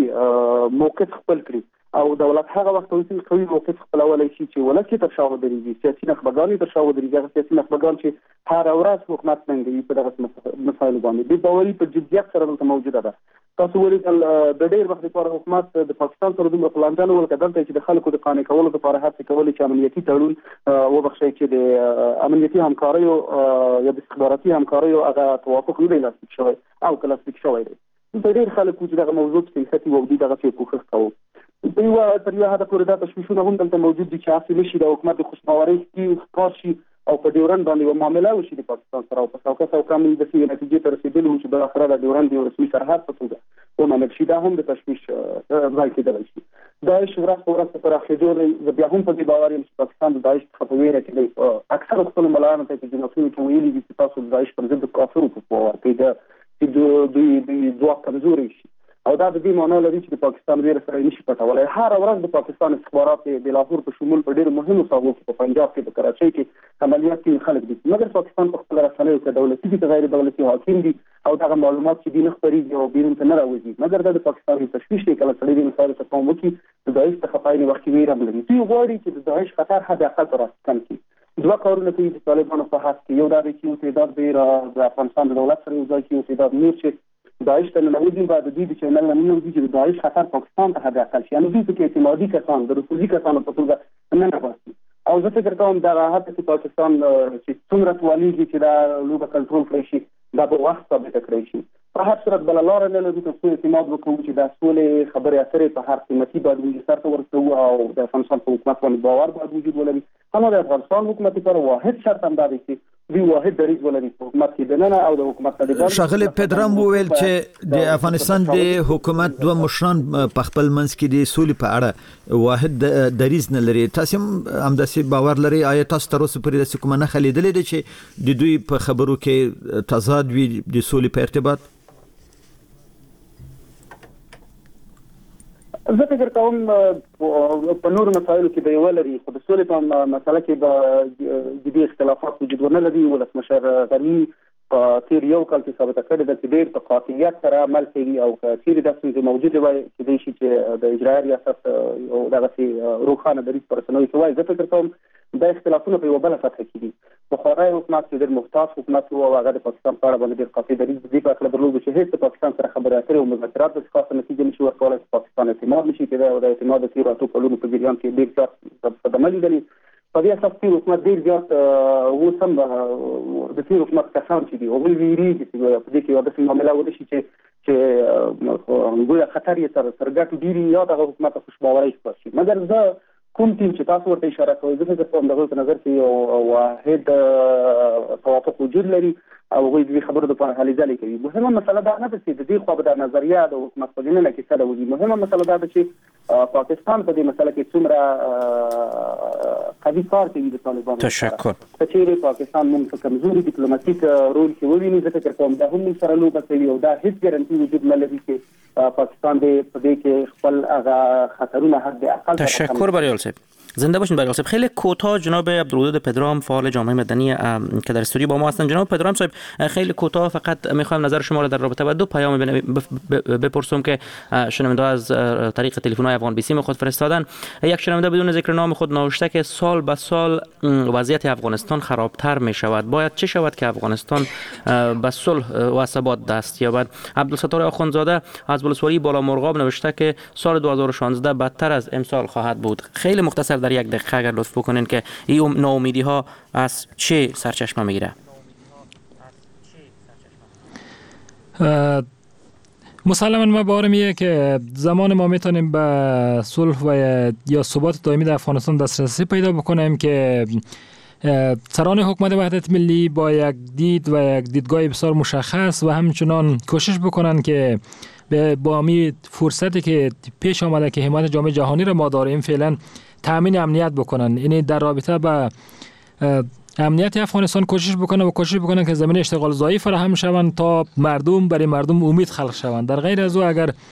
قوي موقف خپل کړي او دولت هغه وخت قوي موقف خپلولی شي چې ولس یې تر شا ودرېږي، سیاسي نخبګان یې تر شا ودرېږي، هغه سیاسي نخبګان چې هره ورځ حکومت ننګوي په دغسې مسایلو باندې. دې باوري په جدیت سره دلته موجوده ده. تاسو ولیدل د ډېر وخت لپاره حکومت د پاکستان سره دومره په لانجه نه ول، که دلته چې د خلکو د قانع کولو لپاره هڅې کولې چې امنیتي تړون وبخښئ چې د امنیتي همکاریو یا د استخباراتي همکاریو هغه توافق نه دی لاسلیک شوی او که لاسلیک شوی دی. دلته ډېر خلک وو چې دغه موضوع په سیاست وو او دوی دغسې یو کوښښ کوو. تر یوه حده پورې دا تشویشونه هم دلته موجود دي چې هسې نه شي د حکومت د خوشباورۍ ښکار شي او په ډیورنډ باندې یوه معامله وشي د پاکستان سره او په سوکه موږ داسې یوې نتیجې ته رسېدلي وو چې بالاخره د ډیورنډ یو رسمي سرحد په توګه ومنل شي. دا هم د تشویش ځای کېدلی شي. داعش ورځ په ورځ په پراخېدو دی. زه بیا هم په دې باور یم چې پاکستان د داعش څخه په ویره کې دی. اکثرو خپلو ملایانو ته په جناسونو کې ویلي دي چې تاسو د داعش پر ضد کافرو په باور کوئ چې دوی ځواک کمزوری شي او دا د دې معنا لري چې د پاکستان ویره سره یې نشي پټولی. هره ورځ د پاکستان استخبارات د لاهور په شمول په ډېرو مهمو ساحو کې په پنجاب کې په کراچۍ کې عملیات کوي خلک دي، مګر پاکستان په خپله رسنیو که دولتي دي که غیر دولتي حاکم دي او دغه معلومات چې دي نه خپرېږي او بیرون ته نه راوځي، مګر دا د پاکستان یو تشویش دی. کله سړی دې مسایلو ته پام وکړي د داعش څخه په عین وخت کې ویره هم لري. دوی غواړي چې د داعش خطر حد اقل ته راکم کړي. دوه کارونه کوي د طالبانو په حق کې، یو دا دی چې یو تعداد به د افغانستان د دولت سره یو ځای کړي، یو تعداد نور چې داعش ته ننوځي بعد دوی چې نه ننوځي چې داعش خطر پاکستان ته حداقل شي. دوی په کې اعتمادي کسان د رسولي کسانو په توګه نه نباسي. او زه فکر کوم دا حتی چې پاکستان چې څومره توانېږي چې دا لوبه کنټرول کړی شي دا په وخت ثابته کړی شي. په هر صورت بله لاره نه لرو تر څو اعتماد وکړو چې دا سولې خبرې اترې په هر قیمتي باید وجود سرته ورسوو او د افغانستان په حکومت باندې باور باید وجود ولري. اما د افغانستان حکومت لپاره واحد شرط هم دا دی چې دوی واحد دریځ ولري په حکومت کې دننه او د حکومت طالبان. ښاغلی پدرام وویل چې د افغانستان د حکومت دوه مشران په خپل منځ کې د سولې په اړه واحد دریځ نه لري. تاسو هم همداسې باور لرئ؟ آیا تاسو تر اوسه پورې داسې کومه نښه لیدلې ده چې د دوی په خبرو کې تضاد وي د سولې په ارتباط؟ زه فکر کوم په نورو مسایلو کې به یې ولري، خو د سولې په مسله کې به جدي اختلافات وجود ونه لري. ولسمشر غني په تیر یو کال کې ثابته کړې ده چې ډېر په قاطعیت سره عمل کوي او که چیرې دا ستونزې موجودې وای کېدای شي چې د اجرایه ریاست یو دغسې روښانه دریځ په رسنیو کې وایي. زه فکر کوم دا اختلافونه په یوه بله سطحه کې دي. پخوانی حکومت چې ډېر محتاط حکومت و او هغه د پاکستان په اړه باندې ډېر قاطع دریځ د دې په هکله درلود چې هېڅ د پاکستان سره خبرې اترې او مذاکرات داسې خاصه نتیجه نشي ورکولی چې پاکستان اعتماد نشي کېدی او د اعتماد د تېرو اتو کلونو په جریان کې ډېر زیات صدمه لیدلې. په دې اساس تېر حکومت ډېر زیات اوس هم د تېر حکومت کسان چې دي هغوی ویرېږي چې په دې کې یوه داسې معامله ونه شي چې ګویا خطر یې تر ګټو ډېر یا دغه حکومت ته خوشباورۍ خپل شي. مګر زه کوم ټیم چې تاسو ورته اشاره کوئ زه فکر کوم د هغوی په نظر کې یو واحد توافق وجود لري او هغوی د دې خبرو دپاره هلې ځلې کوي. مهمه مسله دا نه ده چې د دې خوا به دا نظریه د حکومت په دننه کې څه ډول وي. مهمه مسله دا ده چې پاکستان په دې مسله کې څومره قوي کار کوي د طالبانو. تشکر. که چیرې پاکستان موږ په کمزوري ډیپلوماتیک رول کې وویني زه فکر کوم دا هم موږ سره لوبه کوي او دا هیڅ ګارنټي وجود نه لري چې پاکستان دې په دې کې خپل هغه خطرونه حد اقل. تشکر بریال صاحب. زنده باشین بریال صاحب. خیلی کوتاه جناب عبدالودود پدرام فعال جامعه مدنی که در استودیو با ما هستند. جناب پدرام صاحب خیلی کوتاه فقط میخوام نظر شما را در رابطه با دو پیام بپرسم که شنونده از طریق تلفن‌های افغان بی سی خود فرستادن. یک شنونده بدون ذکر نام خود نوشته که سال به سال وضعیت افغانستان خرابتر می شود. باید چه شود که افغانستان به صلح و ثبات دست یابد؟ عبدالستار آخوندزاده از ولسوالی بالا مرغاب نوشته که سال 2016 بدتر از امسال خواهد بود. خیلی مختصر در یک دقیقه اگر لطف بکنین که این ناامیدی ها از چه سرچشمه میگیره؟ مسلما ما باورم که زمان ما میتونیم به صلح و یا ثبات دائمی در افغانستان دسترسی پیدا بکنیم که سران حکومت وحدت ملی با یک دید و یک دیدگاه بسیار مشخص و همچنان کوشش بکنن که با امی فرصتی که پیش آمده که حمایت جامعه جهانی را ما داریم فعلا تامین امنیت بکنن. یعنی در رابطه با امنیت افغانستان کوشش بکنن که زمین اشتغال زایی فراهم شوند تا برای مردم امید خلق شوند. در غیر از او اگر